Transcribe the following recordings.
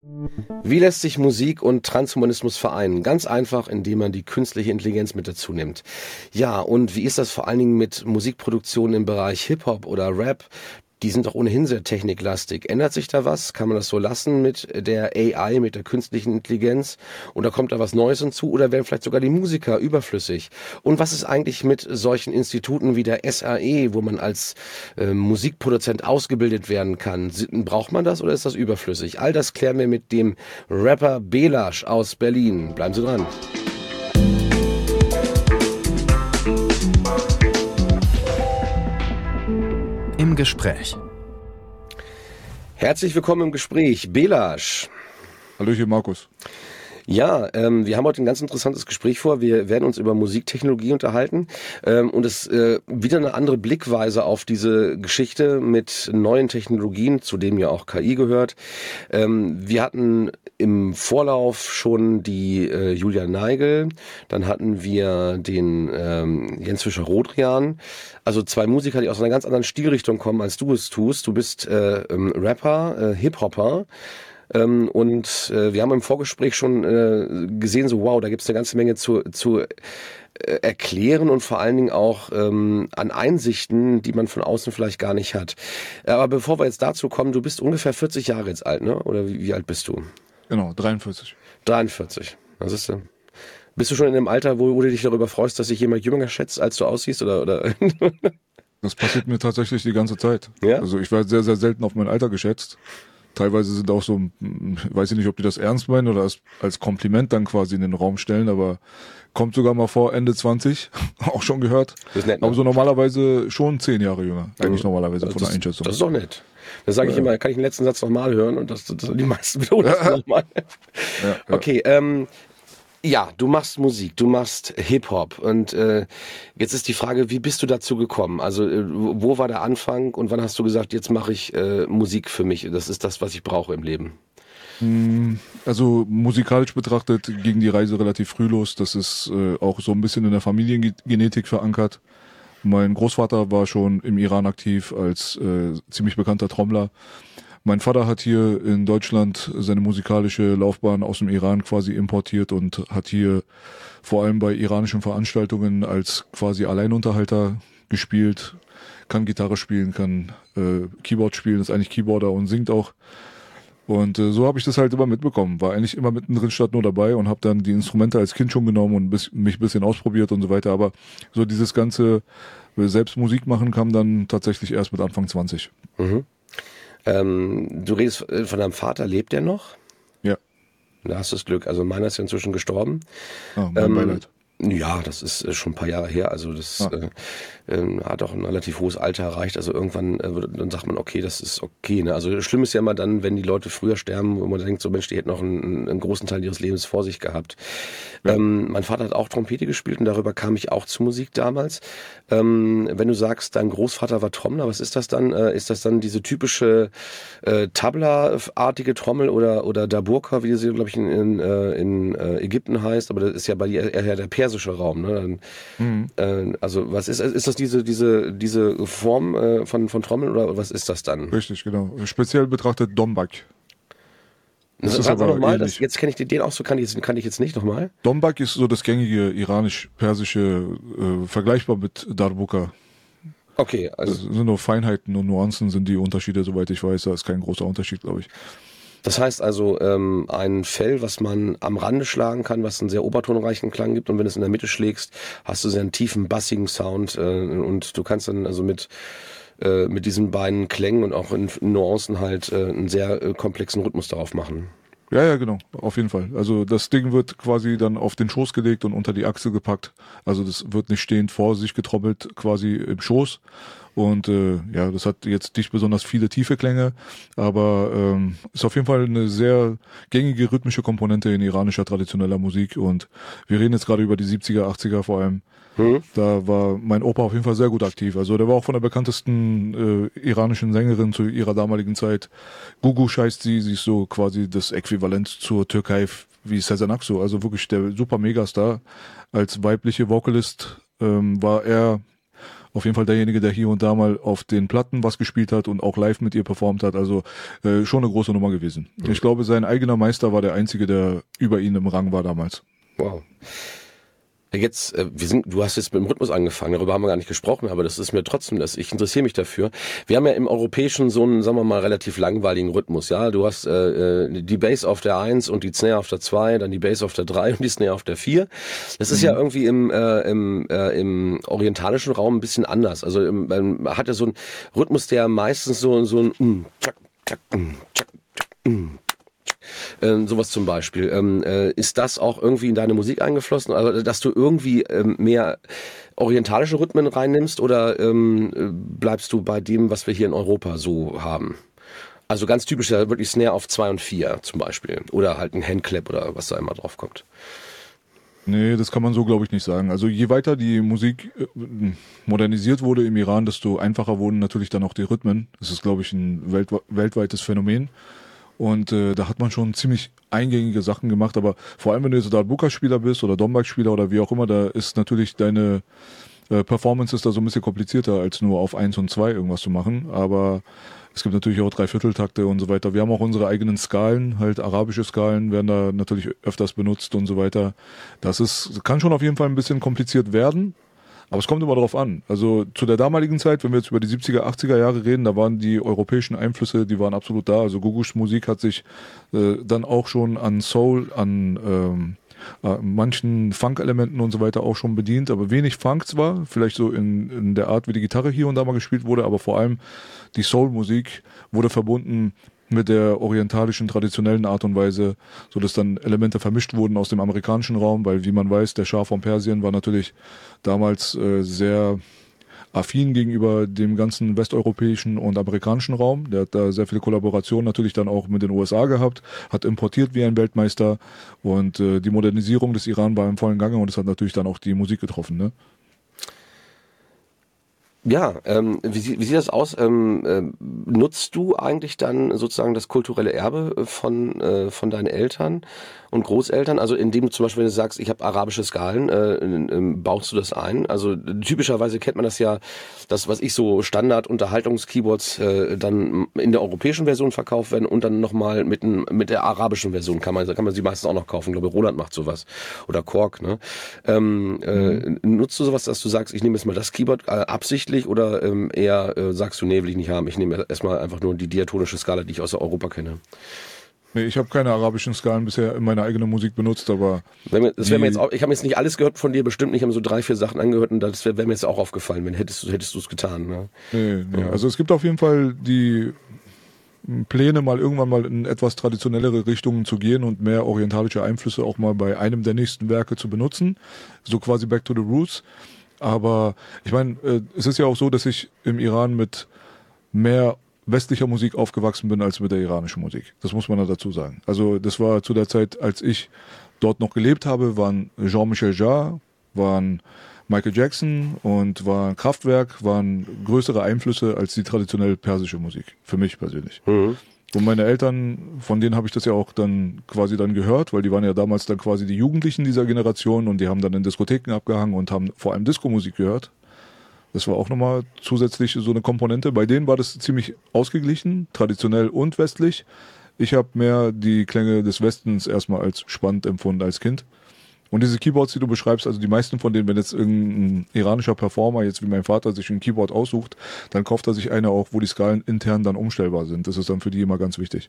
Wie lässt sich Musik und Transhumanismus vereinen? Ganz einfach, indem man die künstliche Intelligenz mit dazu nimmt. Ja, und wie ist das vor allen Dingen mit Musikproduktionen im Bereich Hip-Hop oder Rap? Die sind doch ohnehin sehr techniklastig. Ändert sich da was? Kann man das so lassen mit der AI, mit der künstlichen Intelligenz? Oder kommt da was Neues hinzu? Oder werden vielleicht sogar die Musiker überflüssig? Und was ist eigentlich mit solchen Instituten wie der SAE, wo man als Musikproduzent ausgebildet werden kann? Braucht man das oder ist das überflüssig? All das klären wir mit dem Rapper Belash aus Berlin. Bleiben Sie dran. Im Gespräch. Herzlich willkommen im Gespräch, Belash. Hallöchen, Markus. Ja, wir haben heute ein ganz interessantes Gespräch vor. Wir werden uns über Musiktechnologie unterhalten und es wieder eine andere Blickweise auf diese Geschichte mit neuen Technologien, zu dem ja auch KI gehört. Wir hatten im Vorlauf schon die Julia Neigel, dann hatten wir den Jens Fischer-Rodrian, also zwei Musiker, die aus einer ganz anderen Stilrichtung kommen, als du es tust. Du bist Rapper, Hip-Hopper. Und wir haben im Vorgespräch schon gesehen, so wow, da gibt's eine ganze Menge zu erklären und vor allen Dingen auch an Einsichten, die man von außen vielleicht gar nicht hat. Aber bevor wir jetzt dazu kommen, du bist ungefähr 40 Jahre jetzt alt, ne? Oder wie alt bist du? Genau, 43. 43, das ist bist du schon in dem Alter, wo du dich darüber freust, dass sich jemand jünger schätzt, als du aussiehst? Oder? Das passiert mir tatsächlich die ganze Zeit. Ja? Also ich werde sehr, sehr selten auf mein Alter geschätzt. Teilweise sind auch so, weiß ich nicht, ob die das ernst meinen oder als Kompliment dann quasi in den Raum stellen, aber kommt sogar mal vor, Ende 20, auch schon gehört. Das ist nett, ne? Aber so normalerweise schon 10 Jahre jünger, eigentlich normalerweise von der Einschätzung. Das ist doch nett. Das sage ich immer, kann ich den letzten Satz nochmal hören und das die meisten wiederholen das nochmal. Ja. Okay, ja, du machst Musik, du machst Hip-Hop und jetzt ist die Frage, wie bist du dazu gekommen? Also wo war der Anfang und wann hast du gesagt, jetzt mache ich Musik für mich, das ist das, was ich brauche im Leben? Also musikalisch betrachtet ging die Reise relativ früh los, das ist auch so ein bisschen in der Familiengenetik verankert. Mein Großvater war schon im Iran aktiv als ziemlich bekannter Trommler. Mein Vater hat hier in Deutschland seine musikalische Laufbahn aus dem Iran quasi importiert und hat hier vor allem bei iranischen Veranstaltungen als quasi Alleinunterhalter gespielt, kann Gitarre spielen, kann Keyboard spielen, ist eigentlich Keyboarder und singt auch. Und so habe ich das halt immer mitbekommen, war eigentlich immer mittendrin statt nur dabei und habe dann die Instrumente als Kind schon genommen und mich ein bisschen ausprobiert und so weiter. Aber so dieses ganze selbst Musik machen kam dann tatsächlich erst mit Anfang 20. Mhm. Du redest von deinem Vater, lebt der noch? Ja. Da hast du das Glück. Also meiner ist ja inzwischen gestorben. Ah, mein Beileid. Ja, das ist schon ein paar Jahre her. Also das hat auch ein relativ hohes Alter erreicht. Also irgendwann dann sagt man, okay, das ist okay. Ne? Also schlimm ist ja immer dann, wenn die Leute früher sterben, wo man denkt, so Mensch, die hätten noch einen großen Teil ihres Lebens vor sich gehabt. Ja. Mein Vater hat auch Trompete gespielt und darüber kam ich auch zur Musik damals. Wenn du sagst, dein Großvater war Trommler, was ist das dann? Ist das dann diese typische Tabla-artige Trommel oder Daburka, wie sie, glaube ich, in Ägypten heißt? Aber das ist ja bei dir eher der persische Raum. Ne? Also was ist das diese Form von Trommeln oder was ist das dann? Richtig, genau. Speziell betrachtet Dombak. Das ist aber nochmal, jetzt kenne ich den auch so, kann ich jetzt nicht nochmal. Dombak ist so das gängige iranisch-persische, vergleichbar mit Darbuka. Okay, also. Das sind nur Feinheiten und Nuancen sind die Unterschiede, soweit ich weiß. Da ist kein großer Unterschied, glaube ich. Das heißt also, ein Fell, was man am Rande schlagen kann, was einen sehr obertonreichen Klang gibt und wenn du es in der Mitte schlägst, hast du sehr einen tiefen, bassigen Sound und du kannst dann also mit diesen beiden Klängen und auch in Nuancen halt einen sehr komplexen Rhythmus darauf machen. Ja, genau, auf jeden Fall. Also das Ding wird quasi dann auf den Schoß gelegt und unter die Achsel gepackt. Also das wird nicht stehend vor sich getrommelt, quasi im Schoß. Und das hat jetzt nicht besonders viele tiefe Klänge, aber ist auf jeden Fall eine sehr gängige rhythmische Komponente in iranischer traditioneller Musik. Und wir reden jetzt gerade über die 70er, 80er vor allem. Da war mein Opa auf jeden Fall sehr gut aktiv. Also der war auch von der bekanntesten iranischen Sängerin zu ihrer damaligen Zeit. Guguş heißt sie ist so quasi das Äquivalent zur Türkei wie Sezen Aksu. Also wirklich der super Megastar. Als weibliche Vocalist war er auf jeden Fall derjenige, der hier und da mal auf den Platten was gespielt hat und auch live mit ihr performt hat. Also schon eine große Nummer gewesen. Ich glaube, sein eigener Meister war der einzige, der über ihn im Rang war damals. Wow. Jetzt, du hast jetzt mit dem Rhythmus angefangen, darüber haben wir gar nicht gesprochen, aber das ist mir trotzdem, ich interessiere mich dafür. Wir haben ja im Europäischen so einen, sagen wir mal, relativ langweiligen Rhythmus, ja. Du hast die Bass auf der 1 und die Snare auf der 2, dann die Bass auf der 3 und die Snare auf der 4. Das ist ja irgendwie im orientalischen Raum ein bisschen anders. Also man hat ja so einen Rhythmus, der meistens so ein sowas zum Beispiel. Ist das auch irgendwie in deine Musik eingeflossen? Also, dass du irgendwie mehr orientalische Rhythmen reinnimmst oder bleibst du bei dem, was wir hier in Europa so haben? Also ganz typisch ja wirklich Snare auf 2 und 4 zum Beispiel. Oder halt ein Handclap oder was da immer drauf kommt. Nee, das kann man so, glaube ich, nicht sagen. Also je weiter die Musik modernisiert wurde im Iran, desto einfacher wurden natürlich dann auch die Rhythmen. Das ist, glaube ich, ein weltweites Phänomen. Und da hat man schon ziemlich eingängige Sachen gemacht, aber vor allem, wenn du jetzt Darbuka-Spieler bist oder Dombak-Spieler oder wie auch immer, da ist natürlich deine Performance ist da so ein bisschen komplizierter, als nur auf 1 und 2 irgendwas zu machen, aber es gibt natürlich auch Dreivierteltakte und so weiter. Wir haben auch unsere eigenen Skalen, halt arabische Skalen werden da natürlich öfters benutzt und so weiter. Kann schon auf jeden Fall ein bisschen kompliziert werden. Aber es kommt immer darauf an. Also zu der damaligen Zeit, wenn wir jetzt über die 70er, 80er Jahre reden, da waren die europäischen Einflüsse, die waren absolut da. Also Gugush Musik hat sich dann auch schon an Soul, an manchen Funk-Elementen und so weiter auch schon bedient, aber wenig Funk zwar, vielleicht so in der Art, wie die Gitarre hier und da mal gespielt wurde, aber vor allem die Soul-Musik wurde verbunden mit der orientalischen, traditionellen Art und Weise, so dass dann Elemente vermischt wurden aus dem amerikanischen Raum, weil, wie man weiß, der Schah von Persien war natürlich damals sehr affin gegenüber dem ganzen westeuropäischen und amerikanischen Raum. Der hat da sehr viele Kollaborationen natürlich dann auch mit den USA gehabt, hat importiert wie ein Weltmeister und die Modernisierung des Iran war im vollen Gange und es hat natürlich dann auch die Musik getroffen, ne? Ja, wie sieht das aus? Nutzt du eigentlich dann sozusagen das kulturelle Erbe von deinen Eltern und Großeltern? Also indem du zum Beispiel, wenn du sagst, ich habe arabische Skalen, baust du das ein? Also typischerweise kennt man das ja, das, was ich so Standard-Unterhaltungs-Keyboards dann in der europäischen Version verkauft werden und dann nochmal mit der arabischen Version kann man sie meistens auch noch kaufen. Ich glaube, Roland macht sowas. Oder Korg, ne? Nutzt du sowas, dass du sagst, ich nehme jetzt mal das Keyboard absichtlich oder eher sagst du, nee, will ich nicht haben. Ich nehme erstmal einfach nur die diatonische Skala, die ich aus Europa kenne. Nee, ich habe keine arabischen Skalen bisher in meiner eigenen Musik benutzt, aber ich habe jetzt nicht alles gehört von dir, bestimmt nicht, ich habe so 3, 4 Sachen angehört und das wäre mir jetzt auch aufgefallen, hättest du es getan. Ne? Nee. Ja. Also es gibt auf jeden Fall die Pläne, mal irgendwann mal in etwas traditionellere Richtungen zu gehen und mehr orientalische Einflüsse auch mal bei einem der nächsten Werke zu benutzen, so quasi back to the roots. Aber ich meine, es ist ja auch so, dass ich im Iran mit mehr westlicher Musik aufgewachsen bin als mit der iranischen Musik. Das muss man ja dazu sagen. Also das war zu der Zeit, als ich dort noch gelebt habe, waren Jean-Michel Jarre, waren Michael Jackson und war Kraftwerk, waren größere Einflüsse als die traditionell persische Musik. Für mich persönlich. Mhm. Und meine Eltern, von denen habe ich das ja auch dann quasi dann gehört, weil die waren ja damals dann quasi die Jugendlichen dieser Generation und die haben dann in Diskotheken abgehangen und haben vor allem Disco-Musik gehört. Das war auch nochmal zusätzlich so eine Komponente. Bei denen war das ziemlich ausgeglichen, traditionell und westlich. Ich habe mehr die Klänge des Westens erstmal als spannend empfunden als Kind. Und diese Keyboards, die du beschreibst, also die meisten von denen, wenn jetzt irgendein iranischer Performer, jetzt wie mein Vater, sich ein Keyboard aussucht, dann kauft er sich eine auch, wo die Skalen intern dann umstellbar sind. Das ist dann für die immer ganz wichtig.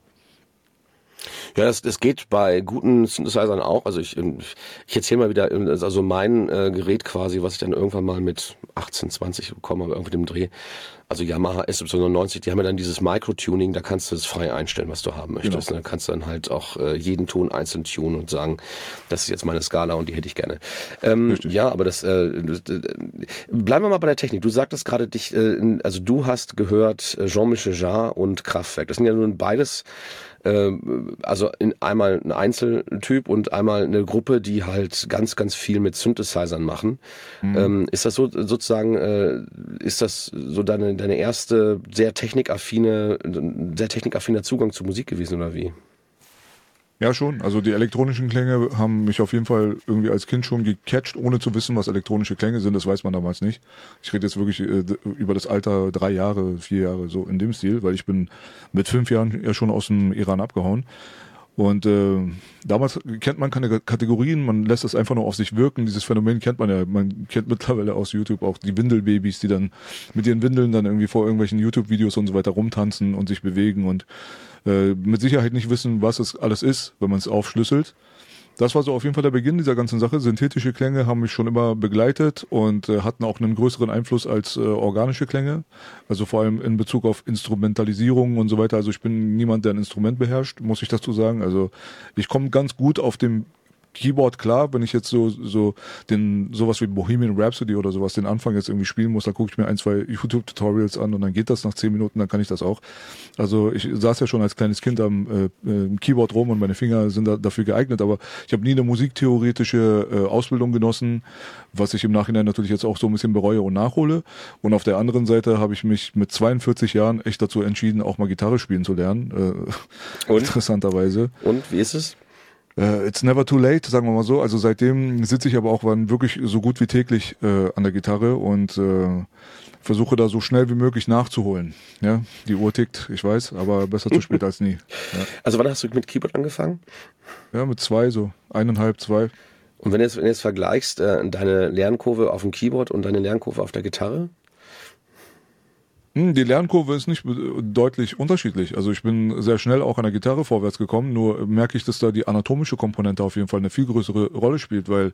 Ja, das geht bei guten Synthesizern auch. Also ich erzähle mal wieder, also mein Gerät quasi, was ich dann irgendwann mal mit 18, 20 bekommen habe, irgendwie dem Dreh. Also Yamaha SY90, die haben ja dann dieses Micro-Tuning, da kannst du es frei einstellen, was du haben möchtest. Genau. Da kannst du dann halt auch jeden Ton einzeln tunen und sagen, das ist jetzt meine Skala und die hätte ich gerne. Ja, aber bleiben wir mal bei der Technik. Du sagtest gerade also du hast gehört Jean-Michel Jarre und Kraftwerk. Das sind ja nun beides also einmal ein Einzeltyp und einmal eine Gruppe, die halt ganz, ganz viel mit Synthesizern machen. Mhm. Ist das so sozusagen, ist das so deine erste sehr technikaffiner Zugang zur Musik gewesen oder wie? Ja, schon. Also die elektronischen Klänge haben mich auf jeden Fall irgendwie als Kind schon gecatcht, ohne zu wissen, was elektronische Klänge sind. Das weiß man damals nicht. Ich rede jetzt wirklich über das Alter 3 Jahre, 4 Jahre, so in dem Stil, weil ich bin mit 5 Jahren ja schon aus dem Iran abgehauen. Und damals kennt man keine Kategorien, man lässt das einfach nur auf sich wirken. Dieses Phänomen kennt man ja. Man kennt mittlerweile aus YouTube auch die Windelbabys, die dann mit ihren Windeln dann irgendwie vor irgendwelchen YouTube-Videos und so weiter rumtanzen und sich bewegen und mit Sicherheit nicht wissen, was es alles ist, wenn man es aufschlüsselt. Das war so auf jeden Fall der Beginn dieser ganzen Sache. Synthetische Klänge haben mich schon immer begleitet und hatten auch einen größeren Einfluss als organische Klänge. Also vor allem in Bezug auf Instrumentalisierung und so weiter. Also ich bin niemand, der ein Instrument beherrscht, muss ich dazu sagen. Also ich komme ganz gut auf dem Keyboard klar, wenn ich jetzt sowas wie Bohemian Rhapsody oder sowas den Anfang jetzt irgendwie spielen muss, dann gucke ich mir 1, 2 YouTube-Tutorials an und dann geht das nach 10 Minuten, dann kann ich das auch. Also ich saß ja schon als kleines Kind am Keyboard rum und meine Finger sind dafür geeignet, aber ich habe nie eine musiktheoretische Ausbildung genossen, was ich im Nachhinein natürlich jetzt auch so ein bisschen bereue und nachhole. Und auf der anderen Seite habe ich mich mit 42 Jahren echt dazu entschieden, auch mal Gitarre spielen zu lernen. Interessanterweise. Und wie ist es? It's never too late, sagen wir mal so. Also seitdem sitze ich aber auch wirklich so gut wie täglich an der Gitarre und versuche da so schnell wie möglich nachzuholen. Ja, die Uhr tickt, ich weiß, aber besser zu spät als nie. Ja. Also wann hast du mit Keyboard angefangen? Ja, mit 2, so 1,5, 2. Und wenn du jetzt vergleichst, deine Lernkurve auf dem Keyboard und deine Lernkurve auf der Gitarre? Die Lernkurve ist nicht deutlich unterschiedlich. Also ich bin sehr schnell auch an der Gitarre vorwärts gekommen, nur merke ich, dass da die anatomische Komponente auf jeden Fall eine viel größere Rolle spielt, weil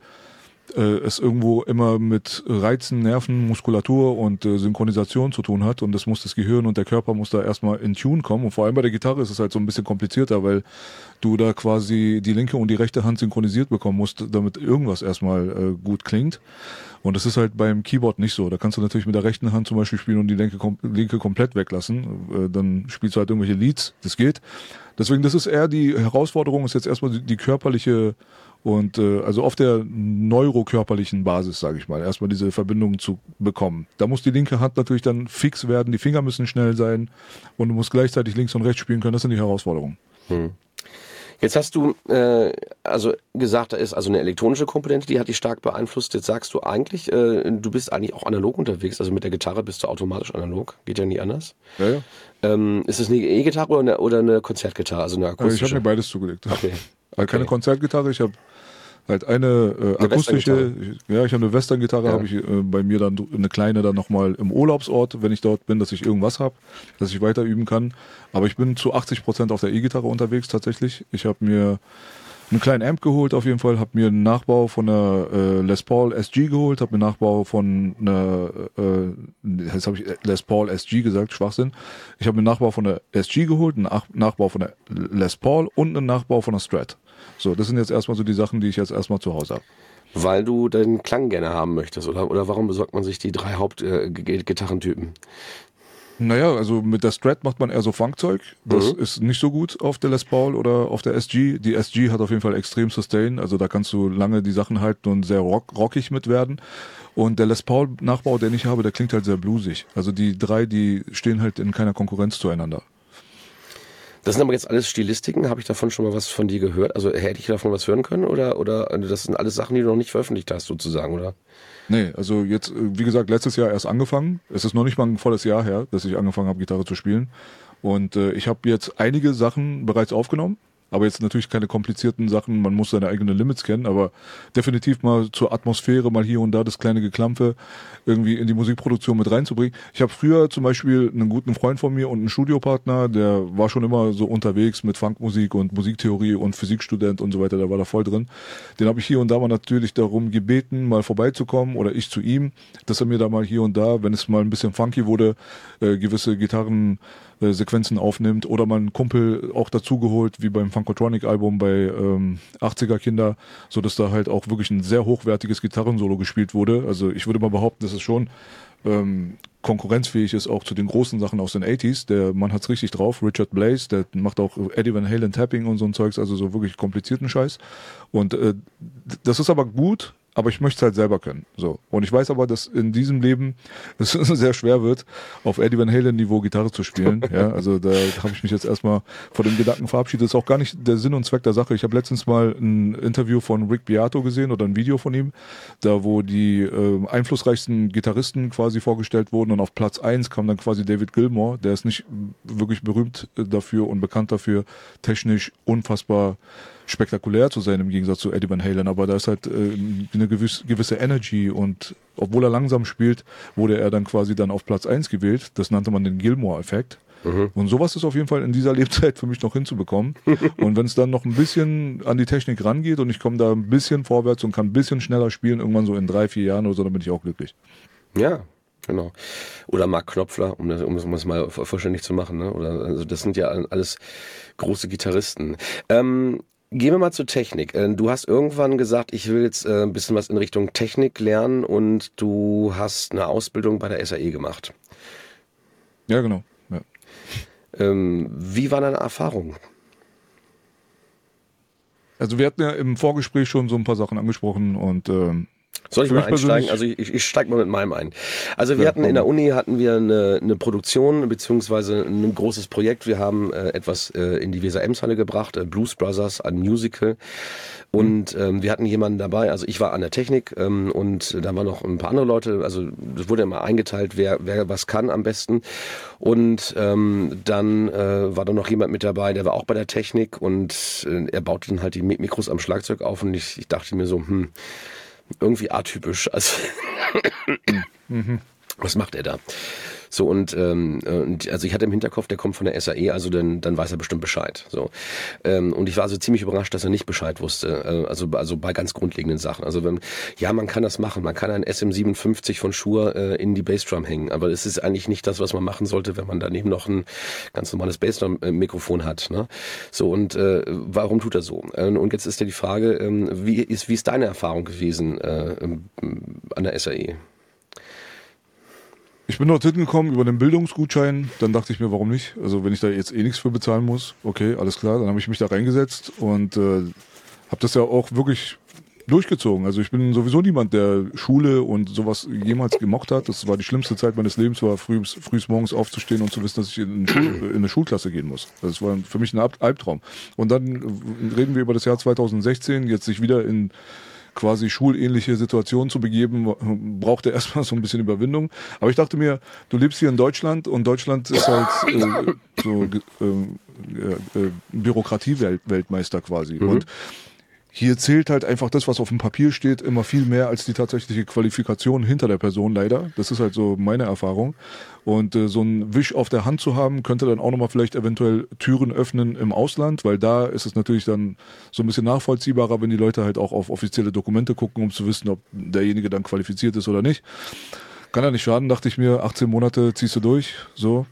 es irgendwo immer mit Reizen, Nerven, Muskulatur und Synchronisation zu tun hat und das Gehirn und der Körper muss da erstmal in Tune kommen und vor allem bei der Gitarre ist es halt so ein bisschen komplizierter, weil du da quasi die linke und die rechte Hand synchronisiert bekommen musst, damit irgendwas erstmal gut klingt. Und das ist halt beim Keyboard nicht so. Da kannst du natürlich mit der rechten Hand zum Beispiel spielen und die linke komplett weglassen. Dann spielst du halt irgendwelche Leads. Das geht. Deswegen, das ist eher die Herausforderung, ist jetzt erstmal die körperliche und also auf der neurokörperlichen Basis, sage ich mal, erstmal diese Verbindung zu bekommen. Da muss die linke Hand natürlich dann fix werden, die Finger müssen schnell sein und du musst gleichzeitig links und rechts spielen können. Das sind die Herausforderungen. Jetzt hast du also gesagt, da ist also eine elektronische Komponente, die hat dich stark beeinflusst. Jetzt sagst du eigentlich, du bist eigentlich auch analog unterwegs. Also mit der Gitarre bist du automatisch analog. Geht ja nie anders. Ja. Ist es eine E-Gitarre oder eine Konzertgitarre, also eine akustische? Ich habe mir beides zugelegt. Okay. Keine Konzertgitarre, ich habe halt eine akustische, ich habe eine Western-Gitarre, habe ich bei mir dann eine kleine dann nochmal im Urlaubsort, wenn ich dort bin, dass ich irgendwas habe, dass ich weiter üben kann. Aber ich bin zu 80% auf der E-Gitarre unterwegs tatsächlich. Ich habe mir einen kleinen Amp geholt auf jeden Fall, habe mir einen Nachbau von einer Les Paul SG geholt, habe mir einen Nachbau von einer, jetzt habe ich Les Paul SG gesagt, Schwachsinn. Ich habe mir einen Nachbau von der SG geholt, einen Nachbau von der Les Paul und einen Nachbau von der Strat. So, das sind jetzt erstmal so die Sachen, die ich jetzt erstmal zu Hause habe. Weil du den Klang gerne haben möchtest, oder warum besorgt man sich die 3 Hauptgitarrentypen? Naja, also mit der Strat macht man eher so Funkzeug. Das ist nicht so gut auf der Les Paul oder auf der SG. Die SG hat auf jeden Fall extrem Sustain, also da kannst du lange die Sachen halten und sehr rockig mit werden. Und der Les Paul Nachbau, den ich habe, der klingt halt sehr bluesig. Also die 3, die stehen halt in keiner Konkurrenz zueinander. Das sind aber jetzt alles Stilistiken. Habe ich davon schon mal was von dir gehört? Also hätte ich davon was hören können? Oder das sind alles Sachen, die du noch nicht veröffentlicht hast, sozusagen, oder? Nee, also jetzt, wie gesagt, letztes Jahr erst angefangen. Es ist noch nicht mal ein volles Jahr her, dass ich angefangen habe, Gitarre zu spielen. Und ich habe jetzt einige Sachen bereits aufgenommen. Aber jetzt natürlich keine komplizierten Sachen, man muss seine eigenen Limits kennen, aber definitiv mal zur Atmosphäre, mal hier und da das kleine Geklampfe irgendwie in die Musikproduktion mit reinzubringen. Ich habe früher zum Beispiel einen guten Freund von mir und einen Studiopartner, der war schon immer so unterwegs mit Funkmusik und Musiktheorie und Physikstudent und so weiter, der war da voll drin. Den habe ich hier und da mal natürlich darum gebeten, mal vorbeizukommen oder ich zu ihm, dass er mir da mal hier und da, wenn es mal ein bisschen funky wurde, gewisse Gitarrensequenzen aufnimmt oder mal einen Kumpel auch dazugeholt, wie beim Funkotronic-Album bei 80er Kinder, so dass da halt auch wirklich ein sehr hochwertiges Gitarrensolo gespielt wurde. Also ich würde mal behaupten, dass es schon konkurrenzfähig ist auch zu den großen Sachen aus den 80s. Der Mann hat's richtig drauf. Richard Blaze, der macht auch Eddie Van Halen Tapping und so ein Zeugs, also so wirklich komplizierten Scheiß. Und das ist aber gut, aber ich möchte es halt selber können. So. Und ich weiß aber, dass in diesem Leben es sehr schwer wird, auf Eddie Van Halen Niveau Gitarre zu spielen. Ja, also da habe ich mich jetzt erstmal von dem Gedanken verabschiedet. Das ist auch gar nicht der Sinn und Zweck der Sache. Ich habe letztens mal ein Interview von Rick Beato gesehen oder ein Video von ihm, da wo die einflussreichsten Gitarristen quasi vorgestellt wurden, und auf Platz 1 kam dann quasi David Gilmour. Der ist nicht wirklich berühmt dafür und bekannt dafür, technisch unfassbar spektakulär zu sein im Gegensatz zu Eddie Van Halen, aber da ist halt eine gewisse Energy, und obwohl er langsam spielt, wurde er dann quasi dann auf Platz 1 gewählt. Das nannte man den Gilmour-Effekt. Und sowas ist auf jeden Fall in dieser Lebzeit für mich noch hinzubekommen. Und wenn es dann noch ein bisschen an die Technik rangeht und ich komme da ein bisschen vorwärts und kann ein bisschen schneller spielen, irgendwann so in 3-4 Jahren oder so, dann bin ich auch glücklich. Ja, genau. Oder Mark Knopfler, um das mal vollständig zu machen. Ne? Oder, also das sind ja alles große Gitarristen. Gehen wir mal zur Technik. Du hast irgendwann gesagt, ich will jetzt ein bisschen was in Richtung Technik lernen, und du hast eine Ausbildung bei der SAE gemacht. Ja, genau. Ja. Wie war deine Erfahrung? Also wir hatten ja im Vorgespräch schon so ein paar Sachen angesprochen, und soll ich mal einsteigen? Also ich steige mal mit meinem ein. Also wir hatten in der Uni eine Produktion beziehungsweise ein großes Projekt. Wir haben etwas in die Weser-Ems-Halle gebracht, Blues Brothers, ein Musical. Und wir hatten jemanden dabei, also ich war an der Technik und da waren noch ein paar andere Leute, also es wurde immer eingeteilt, wer was kann am besten. Und dann war da noch jemand mit dabei, der war auch bei der Technik, und er baute dann halt die Mikros am Schlagzeug auf, und ich dachte mir so, irgendwie atypisch. Also was macht er da? So, und also ich hatte im Hinterkopf, der kommt von der SAE, also dann weiß er bestimmt Bescheid. So. Und ich war also ziemlich überrascht, dass er nicht Bescheid wusste. Also bei ganz grundlegenden Sachen. Also man kann das machen. Man kann ein SM57 von Shure in die Bassdrum hängen. Aber es ist eigentlich nicht das, was man machen sollte, wenn man daneben noch ein ganz normales Bassdrum-Mikrofon hat. Ne? So, und warum tut er so? Und jetzt ist ja die Frage, wie ist deine Erfahrung gewesen an der SAE? Ich bin dort hingekommen über den Bildungsgutschein, dann dachte ich mir, warum nicht? Also wenn ich da jetzt nichts für bezahlen muss, okay, alles klar, dann habe ich mich da reingesetzt und habe das ja auch wirklich durchgezogen. Also ich bin sowieso niemand, der Schule und sowas jemals gemocht hat. Das war die schlimmste Zeit meines Lebens, war früh morgens aufzustehen und zu wissen, dass ich in eine Schulklasse gehen muss. Das war für mich ein Albtraum. Und dann reden wir über das Jahr 2016, jetzt sich wieder in quasi schulähnliche Situationen zu begeben, braucht er erstmal so ein bisschen Überwindung. Aber ich dachte mir, du lebst hier in Deutschland, und Deutschland ist halt Bürokratie-Weltmeister quasi. Und hier zählt halt einfach das, was auf dem Papier steht, immer viel mehr als die tatsächliche Qualifikation hinter der Person, leider. Das ist halt so meine Erfahrung. Und so ein Wisch auf der Hand zu haben, könnte dann auch nochmal vielleicht eventuell Türen öffnen im Ausland, weil da ist es natürlich dann so ein bisschen nachvollziehbarer, wenn die Leute halt auch auf offizielle Dokumente gucken, um zu wissen, ob derjenige dann qualifiziert ist oder nicht. Kann ja nicht schaden, dachte ich mir, 18 Monate ziehst du durch, so.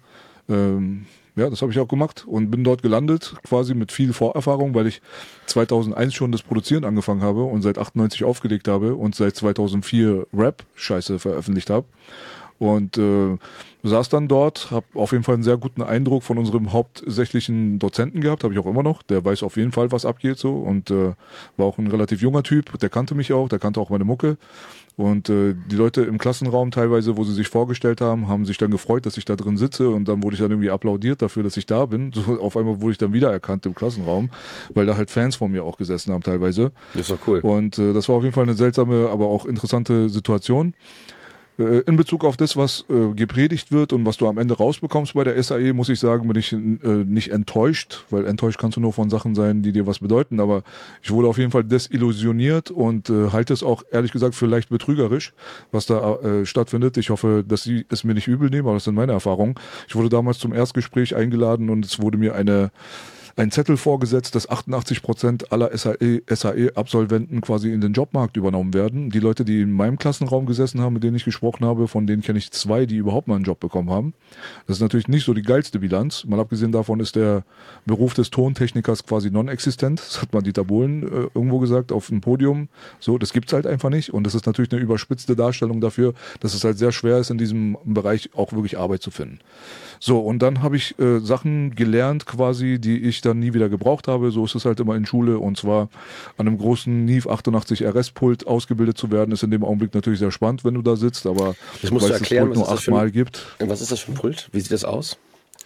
Ja, das habe ich auch gemacht und bin dort gelandet, quasi mit viel Vorerfahrung, weil ich 2001 schon das Produzieren angefangen habe und seit 98 aufgelegt habe und seit 2004 Rap-Scheiße veröffentlicht habe. Und saß dann dort, habe auf jeden Fall einen sehr guten Eindruck von unserem hauptsächlichen Dozenten gehabt, habe ich auch immer noch. Der weiß auf jeden Fall, was abgeht so, und war auch ein relativ junger Typ, der kannte mich auch, der kannte auch meine Mucke. Und die Leute im Klassenraum teilweise, wo sie sich vorgestellt haben sich dann gefreut, dass ich da drin sitze, und dann wurde ich dann irgendwie applaudiert dafür, dass ich da bin. So, auf einmal wurde ich dann wiedererkannt im Klassenraum, weil da halt Fans von mir auch gesessen haben teilweise. Das ist doch cool. Und das war auf jeden Fall eine seltsame, aber auch interessante Situation. In Bezug auf das, was gepredigt wird und was du am Ende rausbekommst bei der SAE, muss ich sagen, bin ich nicht enttäuscht, weil enttäuscht kannst du nur von Sachen sein, die dir was bedeuten, aber ich wurde auf jeden Fall desillusioniert und halte es auch ehrlich gesagt für leicht betrügerisch, was da stattfindet. Ich hoffe, dass sie es mir nicht übel nehmen, aber das sind meine Erfahrungen. Ich wurde damals zum Erstgespräch eingeladen und es wurde mir ein Zettel vorgesetzt, dass 88% aller SAE-Absolventen quasi in den Jobmarkt übernommen werden. Die Leute, die in meinem Klassenraum gesessen haben, mit denen ich gesprochen habe, von denen kenne ich 2, die überhaupt mal einen Job bekommen haben. Das ist natürlich nicht so die geilste Bilanz. Mal abgesehen davon ist der Beruf des Tontechnikers quasi non-existent. Das hat mal Dieter Bohlen irgendwo gesagt auf dem Podium. So, das gibt's halt einfach nicht. Und das ist natürlich eine überspitzte Darstellung dafür, dass es halt sehr schwer ist, in diesem Bereich auch wirklich Arbeit zu finden. So, und dann habe ich Sachen gelernt quasi, die ich dann nie wieder gebraucht habe. So ist es halt immer in Schule, und zwar an einem großen Neve 88 RS Pult ausgebildet zu werden, ist in dem Augenblick natürlich sehr spannend, wenn du da sitzt, aber das musst du erklären, was es nur 8-mal gibt. Was ist das für ein Pult? Wie sieht das aus?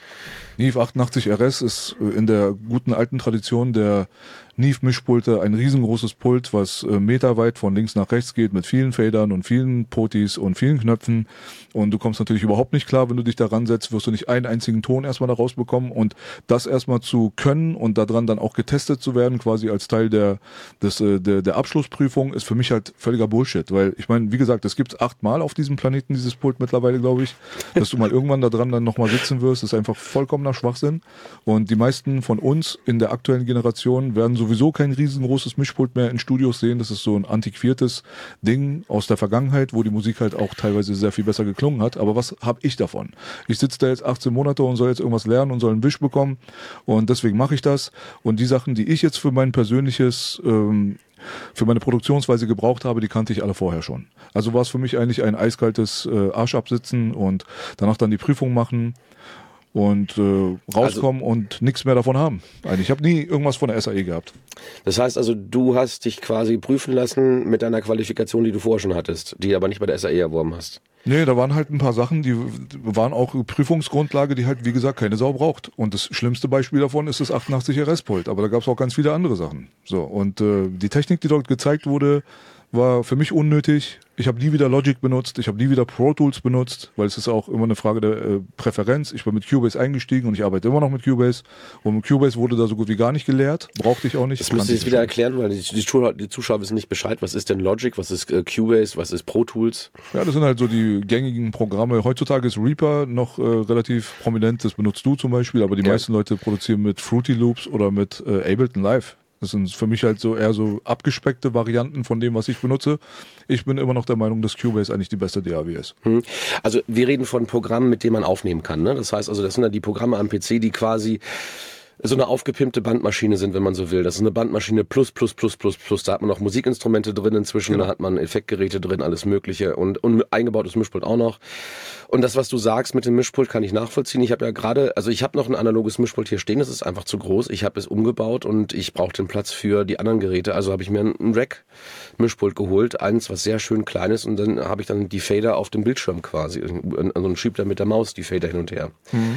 Neve 88 RS ist in der guten alten Tradition der Neve-Mischpulte ein riesengroßes Pult, was meterweit von links nach rechts geht, mit vielen Federn und vielen Potis und vielen Knöpfen. Und du kommst natürlich überhaupt nicht klar, wenn du dich da ransetzt, wirst du nicht einen einzigen Ton erstmal da rausbekommen. Und das erstmal zu können und daran dann auch getestet zu werden, quasi als Teil der Abschlussprüfung, ist für mich halt völliger Bullshit. Weil ich meine, wie gesagt, es gibt 8-mal auf diesem Planeten dieses Pult mittlerweile, glaube ich. Dass du mal irgendwann da dran dann nochmal sitzen wirst, ist einfach vollkommener Schwachsinn. Und die meisten von uns in der aktuellen Generation werden sowieso kein riesengroßes Mischpult mehr in Studios sehen. Das ist so ein antiquiertes Ding aus der Vergangenheit, wo die Musik halt auch teilweise sehr viel besser geklungen hat. Aber was habe ich davon? Ich sitze da jetzt 18 Monate und soll jetzt irgendwas lernen und soll einen Wisch bekommen. Und deswegen mache ich das. Und die Sachen, die ich jetzt für mein persönliches für meine Produktionsweise gebraucht habe, die kannte ich alle vorher schon. Also war es für mich eigentlich ein eiskaltes Arsch absitzen und danach dann die Prüfung machen und rauskommen und nichts mehr davon haben. Ich habe nie irgendwas von der SAE gehabt. Das heißt also, du hast dich quasi prüfen lassen mit deiner Qualifikation, die du vorher schon hattest, die aber nicht bei der SAE erworben hast. Nee, da waren halt ein paar Sachen, die waren auch Prüfungsgrundlage, die halt, wie gesagt, keine Sau braucht. Und das schlimmste Beispiel davon ist das 88 RS-Pult. Aber da gab es auch ganz viele andere Sachen. So, und die Technik, die dort gezeigt wurde, war für mich unnötig. Ich habe nie wieder Logic benutzt, ich habe nie wieder Pro Tools benutzt, weil es ist auch immer eine Frage der Präferenz. Ich bin mit Cubase eingestiegen und ich arbeite immer noch mit Cubase. Und mit Cubase wurde da so gut wie gar nicht gelehrt, brauchte ich auch nicht. Das müsst ihr jetzt wieder erklären, weil die Zuschauer wissen nicht Bescheid. Was ist denn Logic, was ist Cubase, was ist Pro Tools? Ja, das sind halt so die gängigen Programme. Heutzutage ist Reaper noch relativ prominent, das benutzt du zum Beispiel, aber die meisten Leute produzieren mit Fruity Loops oder mit Ableton Live. Das sind für mich halt so eher so abgespeckte Varianten von dem, was ich benutze. Ich bin immer noch der Meinung, dass Cubase eigentlich die beste DAW ist. Also wir reden von Programmen, mit denen man aufnehmen kann, ne? Das heißt also, das sind dann die Programme am PC, die quasi so eine aufgepimpte Bandmaschine sind, wenn man so will. Das ist eine Bandmaschine plus. Da hat man noch Musikinstrumente drin inzwischen, Da hat man Effektgeräte drin, alles Mögliche und eingebautes Mischpult auch noch. Und das, was du sagst mit dem Mischpult, kann ich nachvollziehen. Ich habe ja gerade, also ich habe noch ein analoges Mischpult hier stehen, das ist einfach zu groß. Ich habe es umgebaut und ich brauche den Platz für die anderen Geräte. Also habe ich mir ein Rack-Mischpult geholt, eins, was sehr schön klein ist, und dann habe ich dann die Fader auf dem Bildschirm quasi. Also und schiebe dann mit der Maus die Fader hin und her.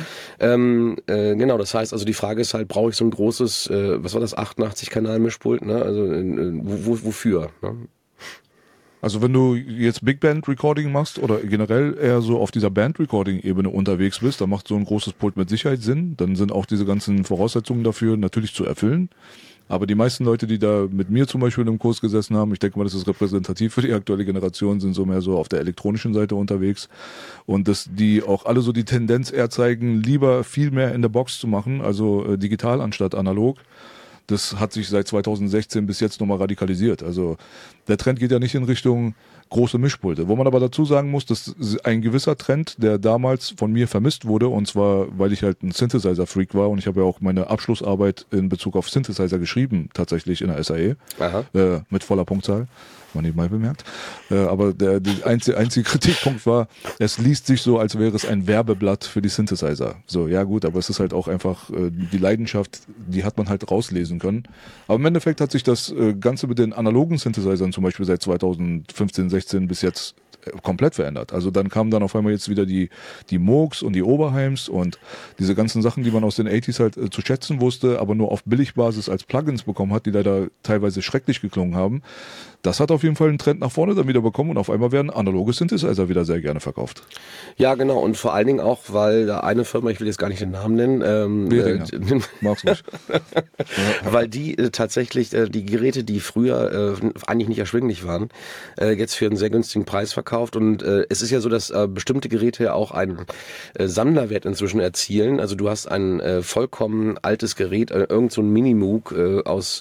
Genau, das heißt, also die Frage ist halt, brauche ich so ein großes, was war das, 88-Kanal-Mischpult, ne? Also wofür? Ne? Also wenn du jetzt Big Band Recording machst oder generell eher so auf dieser Band Recording Ebene unterwegs bist, dann macht so ein großes Pult mit Sicherheit Sinn. Dann sind auch diese ganzen Voraussetzungen dafür natürlich zu erfüllen. Aber die meisten Leute, die da mit mir zum Beispiel im Kurs gesessen haben, ich denke mal, das ist repräsentativ für die aktuelle Generation, sind so mehr so auf der elektronischen Seite unterwegs. Und dass die auch alle so die Tendenz eher zeigen, lieber viel mehr in der Box zu machen, also digital anstatt analog. Das hat sich seit 2016 bis jetzt nochmal radikalisiert. Also der Trend geht ja nicht in Richtung große Mischpulte. Wo man aber dazu sagen muss, dass ein gewisser Trend, der damals von mir vermisst wurde, und zwar, weil ich halt ein Synthesizer-Freak war und ich habe ja auch meine Abschlussarbeit in Bezug auf Synthesizer geschrieben, tatsächlich in der SAE, mit voller Punktzahl, man nebenbei bemerkt. Aber der einzige Kritikpunkt war, es liest sich so, als wäre es ein Werbeblatt für die Synthesizer. So, ja gut, aber es ist halt auch einfach die Leidenschaft, die hat man halt rauslesen können. Aber im Endeffekt hat sich das Ganze mit den analogen Synthesizern zum Beispiel seit 2015, 16 bis jetzt komplett verändert. Also dann kamen dann auf einmal jetzt wieder die Moogs und die Oberheims und diese ganzen Sachen, die man aus den 80s halt zu schätzen wusste, aber nur auf Billigbasis als Plugins bekommen hat, die leider teilweise schrecklich geklungen haben. Das hat auf jeden Fall einen Trend nach vorne dann wieder bekommen und auf einmal werden analoge Synthesizer wieder sehr gerne verkauft. Ja, genau. Und vor allen Dingen auch, weil da eine Firma, ich will jetzt gar nicht den Namen nennen, mag's nicht. Weil die tatsächlich die Geräte, die früher eigentlich nicht erschwinglich waren, jetzt für einen sehr günstigen Preis verkauft. Und es ist ja so, dass bestimmte Geräte ja auch einen Sammlerwert inzwischen erzielen. Also du hast ein vollkommen altes Gerät, irgend so ein Minimoog aus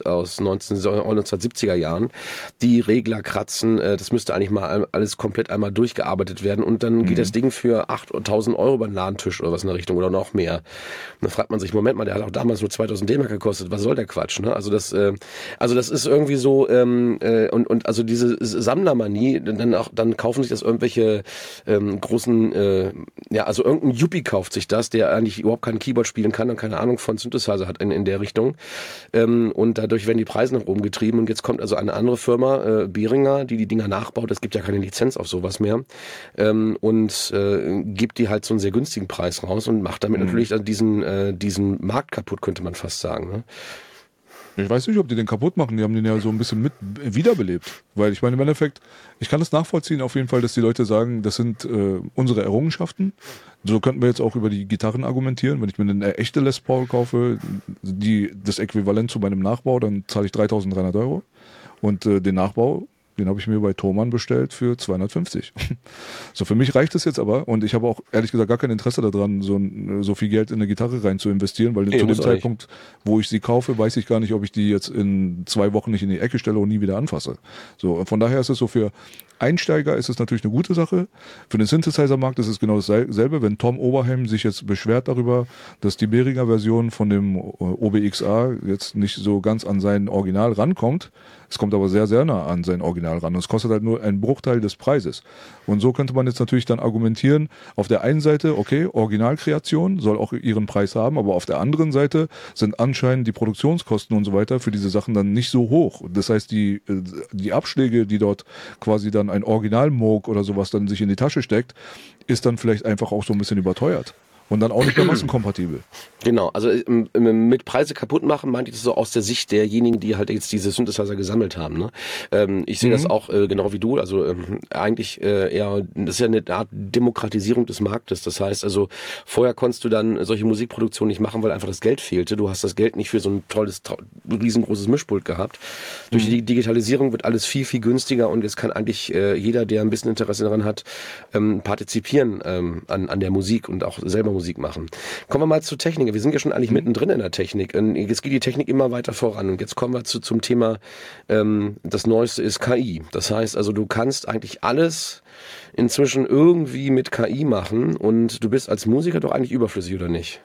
1970er Jahren, die Regler kratzen, das müsste eigentlich mal alles komplett einmal durchgearbeitet werden und dann geht das Ding für 8.000 € über den Ladentisch oder was in der Richtung oder noch mehr. Und dann fragt man sich, Moment mal, der hat auch damals nur 2.000 D-Mark gekostet, was soll der Quatsch, ne? Also das ist irgendwie so, und also diese Sammlermanie, dann kaufen sich das irgendwelche großen, also irgendein Yuppie kauft sich das, der eigentlich überhaupt kein Keyboard spielen kann und keine Ahnung von Synthesizer hat in der Richtung. Und dadurch werden die Preise nach oben getrieben. Und jetzt kommt also eine andere Firma, Behringer, die Dinger nachbaut. Es gibt ja keine Lizenz auf sowas mehr. Und gibt die halt so einen sehr günstigen Preis raus und macht damit natürlich diesen Markt kaputt, könnte man fast sagen. Ne? Ich weiß nicht, ob die den kaputt machen. Die haben den ja so ein bisschen mit wiederbelebt. Weil ich meine, im Endeffekt, ich kann das nachvollziehen auf jeden Fall, dass die Leute sagen, das sind unsere Errungenschaften. So könnten wir jetzt auch über die Gitarren argumentieren. Wenn ich mir eine echte Les Paul kaufe, das Äquivalent zu meinem Nachbau, dann zahle ich 3.300 €. Und den Nachbau, den habe ich mir bei Thomann bestellt für 250. So, für mich reicht das jetzt aber. Und ich habe auch ehrlich gesagt gar kein Interesse daran, so viel Geld in eine Gitarre rein zu investieren, weil zu dem Zeitpunkt, wo ich sie kaufe, weiß ich gar nicht, ob ich die jetzt in 2 Wochen nicht in die Ecke stelle und nie wieder anfasse. So, von daher ist es so, für Einsteiger ist es natürlich eine gute Sache. Für den Synthesizer-Markt ist es genau dasselbe. Wenn Tom Oberheim sich jetzt beschwert darüber, dass die Behringer-Version von dem OBXA jetzt nicht so ganz an sein Original rankommt, es kommt aber sehr, sehr nah an sein Original ran. Und es kostet halt nur einen Bruchteil des Preises. Und so könnte man jetzt natürlich dann argumentieren, auf der einen Seite, okay, Originalkreation soll auch ihren Preis haben, aber auf der anderen Seite sind anscheinend die Produktionskosten und so weiter für diese Sachen dann nicht so hoch. Das heißt, die Abschläge, die dort quasi dann ein Original-Moog oder sowas dann sich in die Tasche steckt, ist dann vielleicht einfach auch so ein bisschen überteuert. Und dann auch nicht mehr massenkompatibel. Genau, also mit Preise kaputt machen meinte ich das so aus der Sicht derjenigen, die halt jetzt diese Synthesizer gesammelt haben. Ne? Ich sehe das auch genau wie du, also eigentlich eher, das ist ja eine Art Demokratisierung des Marktes. Das heißt also, vorher konntest du dann solche Musikproduktion nicht machen, weil einfach das Geld fehlte. Du hast das Geld nicht für so ein tolles, riesengroßes Mischpult gehabt. Durch die Digitalisierung wird alles viel, viel günstiger und jetzt kann eigentlich jeder, der ein bisschen Interesse daran hat, partizipieren an der Musik und auch selber Musik machen. Kommen wir mal zur Technik. Wir sind ja schon eigentlich mittendrin in der Technik. Und jetzt geht die Technik immer weiter voran. Und jetzt kommen wir zum Thema, das Neueste ist KI. Das heißt also, du kannst eigentlich alles inzwischen irgendwie mit KI machen und du bist als Musiker doch eigentlich überflüssig, oder nicht?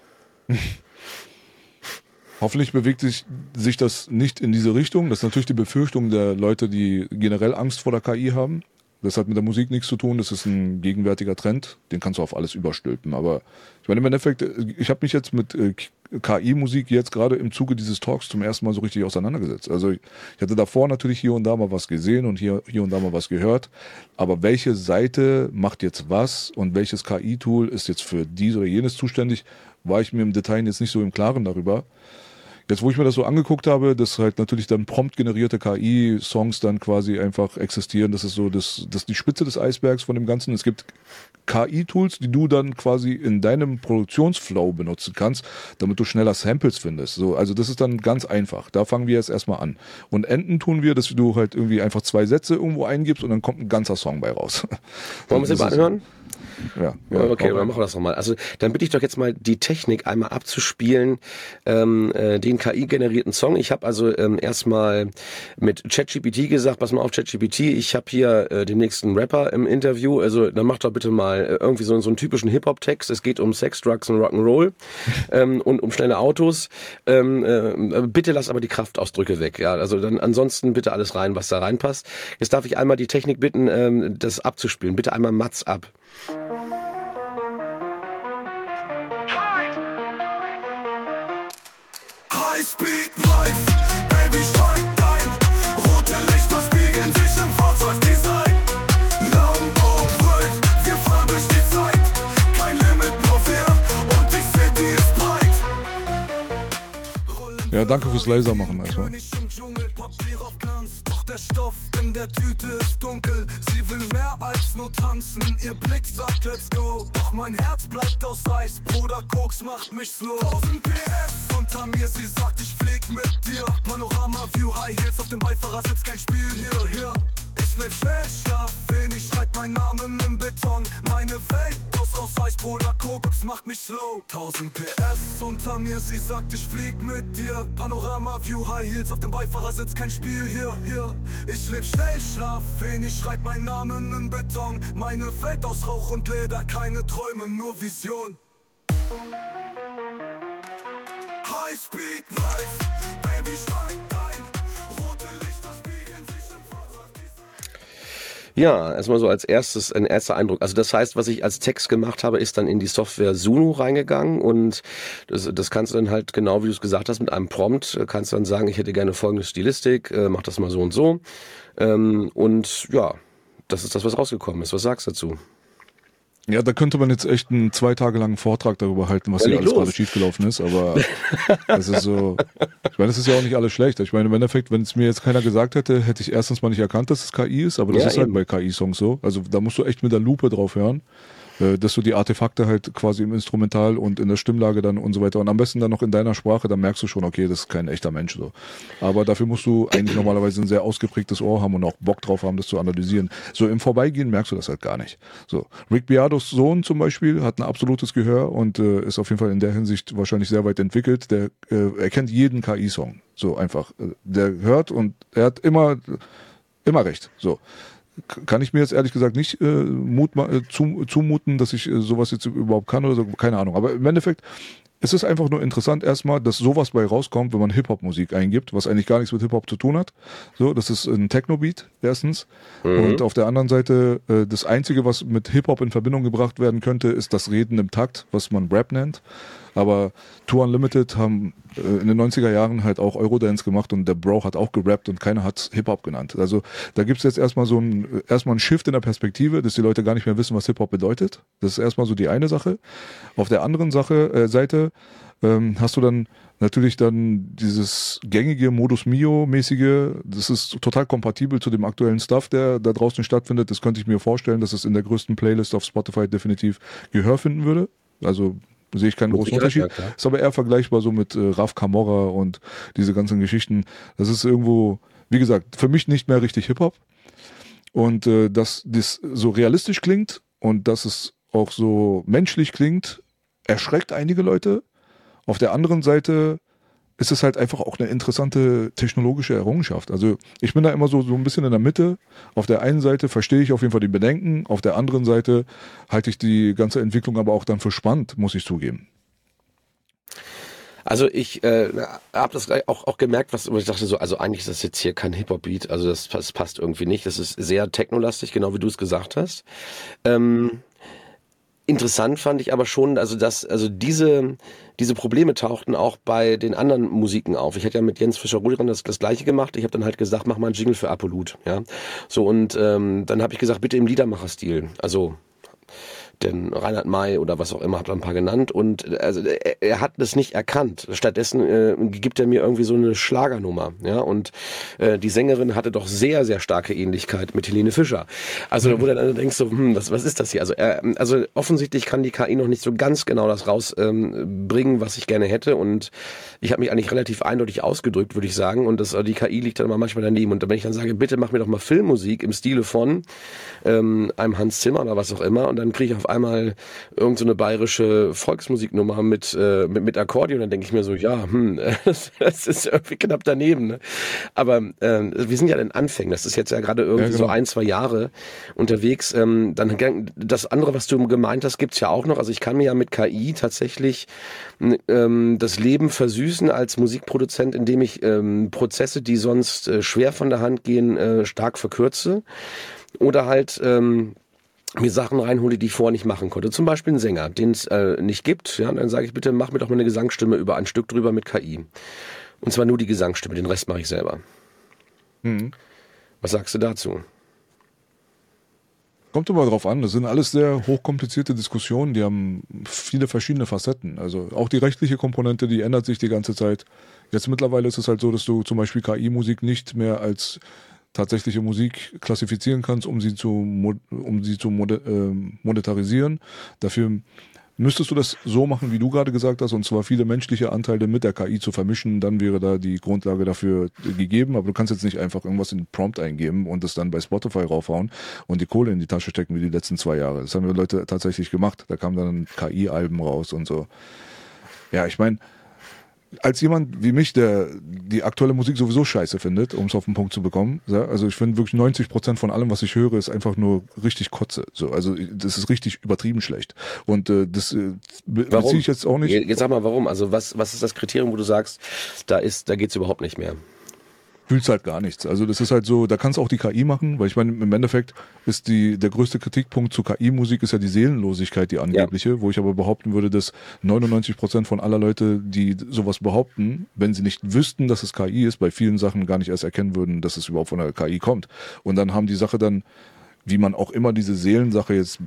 Hoffentlich bewegt sich das nicht in diese Richtung. Das ist natürlich die Befürchtung der Leute, die generell Angst vor der KI haben. Das hat mit der Musik nichts zu tun, das ist ein gegenwärtiger Trend, den kannst du auf alles überstülpen. Aber ich meine, im Endeffekt, ich habe mich jetzt mit KI-Musik jetzt gerade im Zuge dieses Talks zum ersten Mal so richtig auseinandergesetzt. Also ich hatte davor natürlich hier und da mal was gesehen und hier und da mal was gehört, aber welche Seite macht jetzt was und welches KI-Tool ist jetzt für dies oder jenes zuständig, war ich mir im Detail jetzt nicht so im Klaren darüber. Jetzt, wo ich mir das so angeguckt habe, dass halt natürlich dann prompt generierte KI-Songs dann quasi einfach existieren, das ist so das die Spitze des Eisbergs von dem Ganzen. Es gibt KI-Tools, die du dann quasi in deinem Produktionsflow benutzen kannst, damit du schneller Samples findest. So, also das ist dann ganz einfach. Da fangen wir jetzt erstmal an. Und enden tun wir, dass du halt irgendwie einfach 2 Sätze irgendwo eingibst und dann kommt ein ganzer Song bei raus. Wollen wir es mal anhören? Ja, okay, dann machen wir das nochmal. Also dann bitte ich doch jetzt mal die Technik einmal abzuspielen, den KI-generierten Song. Ich habe also erstmal mit ChatGPT gesagt, pass mal auf ChatGPT, ich habe hier den nächsten Rapper im Interview, also dann mach doch bitte mal irgendwie so einen typischen Hip-Hop-Text. Es geht um Sex, Drugs und Rock'n'Roll und um schnelle Autos. Bitte lass aber die Kraftausdrücke weg. Ja, also dann ansonsten bitte alles rein, was da reinpasst. Jetzt darf ich einmal die Technik bitten, das abzuspielen. Bitte einmal Mats ab. Speed Life, Baby steigt ein. Rote Lichter spiegeln sich im Fahrzeugdesign. Lambo brüllt, wir fahren durch die Zeit. Kein Limit, nur wir und die City ist breit. Ja, danke fürs Laser machen erstmal. Doch der Stoff in der Tüte ist dunkel. Sie will mehr als nur tanzen. Ihr Blick sagt let's go. Doch mein Herz bleibt aus Eis. Bruder Koks macht mich slow. 1000 PS unter mir, sie sagt ich flieg mit dir. Panorama View, High Heels auf dem Beifahrersitz, kein Spiel hier. Ich will Schlaf, wenig schreibt mein Namen im Beton. Meine Welt aus Eis, Bruder Koks macht mich slow. 1000 PS unter mir, sie sagt ich flieg mit dir. Panorama View, High Heels auf dem Beifahrersitz, kein Spiel hier. Ich leb schnell, schlaf wenig, schreib mein Namen in Beton. Meine Welt aus Rauch und Leder, keine Träume, nur Vision. High Speed Life, Baby steigt ein. Rote Lichter spiegeln sich im Fahrzeugdesign. Ja, erstmal so als erstes, ein erster Eindruck. Also das heißt, was ich als Text gemacht habe, ist dann in die Software Suno reingegangen und das kannst du dann halt genau, wie du es gesagt hast, mit einem Prompt kannst du dann sagen, ich hätte gerne folgende Stilistik, mach das mal so und so. Und ja, das ist das, was rausgekommen ist. Was sagst du dazu? Ja, da könnte man jetzt echt einen 2 Tage langen Vortrag darüber halten, was hier alles gerade schiefgelaufen ist, aber das ist so, ich meine, das ist ja auch nicht alles schlecht. Ich meine, im Endeffekt, wenn es mir jetzt keiner gesagt hätte, hätte ich erstens mal nicht erkannt, dass es KI ist, aber das ist halt bei KI-Songs so. Also da musst du echt mit der Lupe drauf hören, dass du die Artefakte halt quasi im Instrumental und in der Stimmlage dann und so weiter und am besten dann noch in deiner Sprache, dann merkst du schon, okay, das ist kein echter Mensch so. Aber dafür musst du eigentlich normalerweise ein sehr ausgeprägtes Ohr haben und auch Bock drauf haben, das zu analysieren. So im Vorbeigehen merkst du das halt gar nicht. So, Rick Beatos Sohn zum Beispiel hat ein absolutes Gehör und ist auf jeden Fall in der Hinsicht wahrscheinlich sehr weit entwickelt. Der erkennt jeden KI-Song. So einfach. Der hört und er hat immer recht. So. Kann ich mir jetzt ehrlich gesagt nicht zumuten, dass ich sowas jetzt überhaupt kann oder so, keine Ahnung. Aber im Endeffekt ist es einfach nur interessant erstmal, dass sowas bei rauskommt, wenn man Hip-Hop-Musik eingibt, was eigentlich gar nichts mit Hip-Hop zu tun hat. So, das ist ein Techno-Beat erstens. Und auf der anderen Seite, das Einzige, was mit Hip-Hop in Verbindung gebracht werden könnte, ist das Reden im Takt, was man Rap nennt. Aber Two Unlimited haben in den 90er Jahren halt auch Eurodance gemacht und der Bro hat auch gerappt und keiner hat Hip-Hop genannt. Also da gibt's jetzt erstmal ein Shift in der Perspektive, dass die Leute gar nicht mehr wissen, was Hip-Hop bedeutet. Das ist erstmal so die eine Sache. Auf der anderen Seite hast du dann natürlich dann dieses gängige Modus Mio-mäßige, das ist total kompatibel zu dem aktuellen Stuff, der da draußen stattfindet. Das könnte ich mir vorstellen, dass es in der größten Playlist auf Spotify definitiv Gehör finden würde. Also sehe ich keinen großen Unterschied. Ist aber eher vergleichbar so mit Raf Camorra und diese ganzen Geschichten. Das ist irgendwo, wie gesagt, für mich nicht mehr richtig Hip-Hop. Und dass das so realistisch klingt und dass es auch so menschlich klingt, erschreckt einige Leute. Auf der anderen Seite ist es halt einfach auch eine interessante technologische Errungenschaft. Also ich bin da immer so ein bisschen in der Mitte. Auf der einen Seite verstehe ich auf jeden Fall die Bedenken, auf der anderen Seite halte ich die ganze Entwicklung aber auch dann für spannend, muss ich zugeben. Also ich habe das auch gemerkt, was ich dachte so, also eigentlich ist das jetzt hier kein Hip-Hop-Beat, also das passt irgendwie nicht. Das ist sehr technolastig, genau wie du es gesagt hast. Interessant fand ich aber schon, also diese Probleme tauchten auch bei den anderen Musiken auf. Ich hatte ja mit Jens Fischer-Rudran das Gleiche gemacht. Ich habe dann halt gesagt, mach mal einen Jingle für Apollut, ja. So und dann habe ich gesagt, bitte im Liedermacher-Stil. Also den Reinhard May oder was auch immer, hat er ein paar genannt und also er hat das nicht erkannt. Stattdessen gibt er mir irgendwie so eine Schlagernummer, ja, und die Sängerin hatte doch sehr, sehr starke Ähnlichkeit mit Helene Fischer. Also wo du dann denkst so, was ist das hier? Also offensichtlich kann die KI noch nicht so ganz genau das rausbringen, was ich gerne hätte und ich habe mich eigentlich relativ eindeutig ausgedrückt, würde ich sagen, und die KI liegt dann immer manchmal daneben und wenn ich dann sage, bitte mach mir doch mal Filmmusik im Stile von einem Hans Zimmer oder was auch immer und dann kriege ich auf einmal irgend so eine bayerische Volksmusiknummer mit Akkordeon, dann denke ich mir so, ja, das ist irgendwie knapp daneben. Ne? Aber wir sind ja in den Anfängen, das ist jetzt ja gerade irgendwie so 1-2 Jahre unterwegs. Dann das andere, was du gemeint hast, gibt's ja auch noch. Also ich kann mir ja mit KI tatsächlich das Leben versüßen als Musikproduzent, indem ich Prozesse, die sonst schwer von der Hand gehen, stark verkürze. Oder halt mir Sachen reinhole, die ich vorher nicht machen konnte. Zum Beispiel einen Sänger, den es nicht gibt. Ja, und dann sage ich, bitte mach mir doch mal eine Gesangsstimme über ein Stück drüber mit KI. Und zwar nur die Gesangsstimme, den Rest mache ich selber. Was sagst du dazu? Kommt immer drauf an, das sind alles sehr hochkomplizierte Diskussionen, die haben viele verschiedene Facetten. Also auch die rechtliche Komponente, die ändert sich die ganze Zeit. Jetzt mittlerweile ist es halt so, dass du zum Beispiel KI-Musik nicht mehr als tatsächliche Musik klassifizieren kannst, um sie zu monetarisieren. Dafür müsstest du das so machen, wie du gerade gesagt hast, und zwar viele menschliche Anteile mit der KI zu vermischen, dann wäre da die Grundlage dafür gegeben, aber du kannst jetzt nicht einfach irgendwas in den Prompt eingeben und das dann bei Spotify raufhauen und die Kohle in die Tasche stecken wie die letzten 2 Jahre. Das haben wir Leute tatsächlich gemacht. Da kamen dann KI-Alben raus und so. Ja, ich meine, als jemand wie mich, der die aktuelle Musik sowieso scheiße findet, um es auf den Punkt zu bekommen, ja, also ich finde wirklich 90% von allem, was ich höre, ist einfach nur richtig Kotze. So, also das ist richtig übertrieben schlecht. Und das beziehe ich jetzt auch nicht. Jetzt sag mal, warum? Also was ist das Kriterium, wo du sagst, da geht's überhaupt nicht mehr? fühlst halt gar nichts. Also das ist halt so, da kannst du auch die KI machen, weil ich meine, im Endeffekt ist der größte Kritikpunkt zu KI-Musik ist ja die Seelenlosigkeit, die angebliche, wo ich aber behaupten würde, dass 99% von aller Leute, die sowas behaupten, wenn sie nicht wüssten, dass es KI ist, bei vielen Sachen gar nicht erst erkennen würden, dass es überhaupt von der KI kommt. Und dann haben die Sache dann, wie man auch immer diese Seelensache jetzt,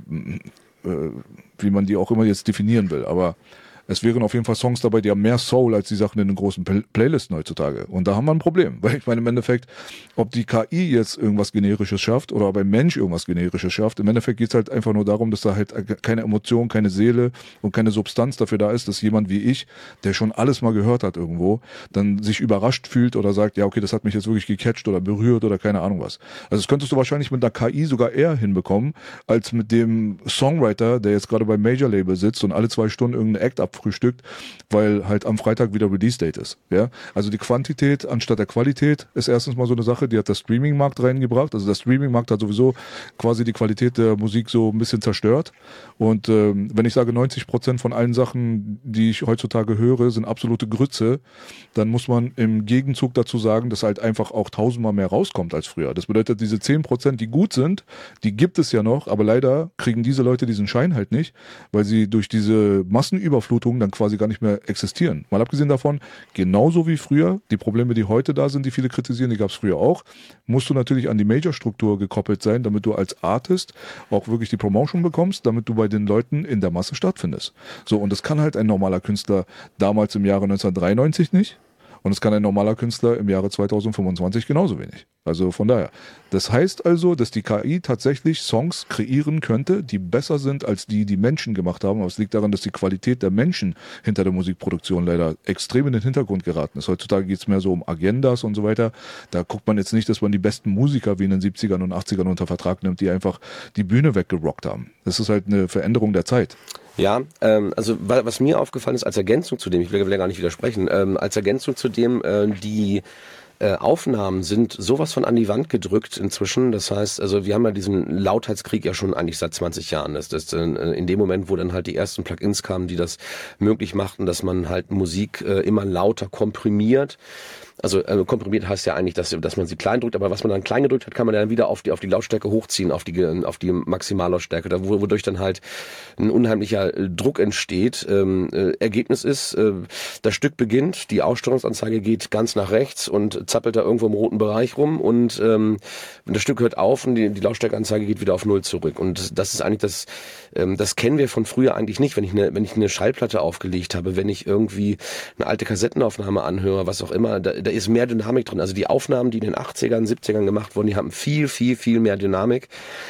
wie man die auch immer jetzt definieren will, aber es wären auf jeden Fall Songs dabei, die haben mehr Soul als die Sachen in den großen Playlisten heutzutage. Und da haben wir ein Problem. Weil ich meine, im Endeffekt, ob die KI jetzt irgendwas Generisches schafft oder ob ein Mensch irgendwas Generisches schafft, im Endeffekt geht es halt einfach nur darum, dass da halt keine Emotion, keine Seele und keine Substanz dafür da ist, dass jemand wie ich, der schon alles mal gehört hat irgendwo, dann sich überrascht fühlt oder sagt, ja okay, das hat mich jetzt wirklich gecatcht oder berührt oder keine Ahnung was. Also das könntest du wahrscheinlich mit einer KI sogar eher hinbekommen, als mit dem Songwriter, der jetzt gerade beim Major-Label sitzt und alle 2 Stunden irgendeinen Act abfrühstückt, weil halt am Freitag wieder Release-Date ist. Ja? Also die Quantität anstatt der Qualität ist erstens mal so eine Sache, die hat der Streaming-Markt reingebracht. Also der Streaming-Markt hat sowieso quasi die Qualität der Musik so ein bisschen zerstört. Und wenn ich sage 90% von allen Sachen, die ich heutzutage höre, sind absolute Grütze, dann muss man im Gegenzug dazu sagen, dass halt einfach auch 1000-mal mehr rauskommt als früher. Das bedeutet, diese 10%, die gut sind, die gibt es ja noch, aber leider kriegen diese Leute diesen Schein halt nicht, weil sie durch diese Massenüberflutung dann quasi gar nicht mehr existieren. Mal abgesehen davon, genauso wie früher, die Probleme, die heute da sind, die viele kritisieren, die gab es früher auch, musst du natürlich an die Major-Struktur gekoppelt sein, damit du als Artist auch wirklich die Promotion bekommst, damit du bei den Leuten in der Masse stattfindest. So, und das kann halt ein normaler Künstler damals im Jahre 1993 nicht. Und es kann ein normaler Künstler im Jahre 2025 genauso wenig. Also von daher. Das heißt also, dass die KI tatsächlich Songs kreieren könnte, die besser sind als die Menschen gemacht haben. Aber es liegt daran, dass die Qualität der Menschen hinter der Musikproduktion leider extrem in den Hintergrund geraten ist. Heutzutage geht es mehr so um Agendas und so weiter. Da guckt man jetzt nicht, dass man die besten Musiker wie in den 70ern und 80ern unter Vertrag nimmt, die einfach die Bühne weggerockt haben. Das ist halt eine Veränderung der Zeit. Ja, also was mir aufgefallen ist als Ergänzung zu dem, ich will gar nicht widersprechen, als Ergänzung zu dem, die Aufnahmen sind sowas von an die Wand gedrückt inzwischen. Das heißt, also wir haben ja diesen Lautheitskrieg ja schon eigentlich seit 20 Jahren. Das in dem Moment, wo dann halt die ersten Plugins kamen, die das möglich machten, dass man halt Musik immer lauter komprimiert. Also komprimiert heißt ja eigentlich, dass man sie klein drückt, aber was man dann klein gedrückt hat, kann man dann wieder auf die Lautstärke hochziehen, auf die Maximallautstärke, wodurch dann halt ein unheimlicher Druck entsteht. Ergebnis ist, das Stück beginnt, die Ausstellungsanzeige geht ganz nach rechts und zappelt da irgendwo im roten Bereich rum und das Stück hört auf und die Lautstärkeanzeige geht wieder auf 0 zurück. Und das ist eigentlich das kennen wir von früher eigentlich nicht, wenn ich eine Schallplatte aufgelegt habe, wenn ich irgendwie eine alte Kassettenaufnahme anhöre, was auch immer, da ist mehr Dynamik drin. Also die Aufnahmen, die in den 80ern, 70ern gemacht wurden, die haben viel, viel, viel mehr Dynamik.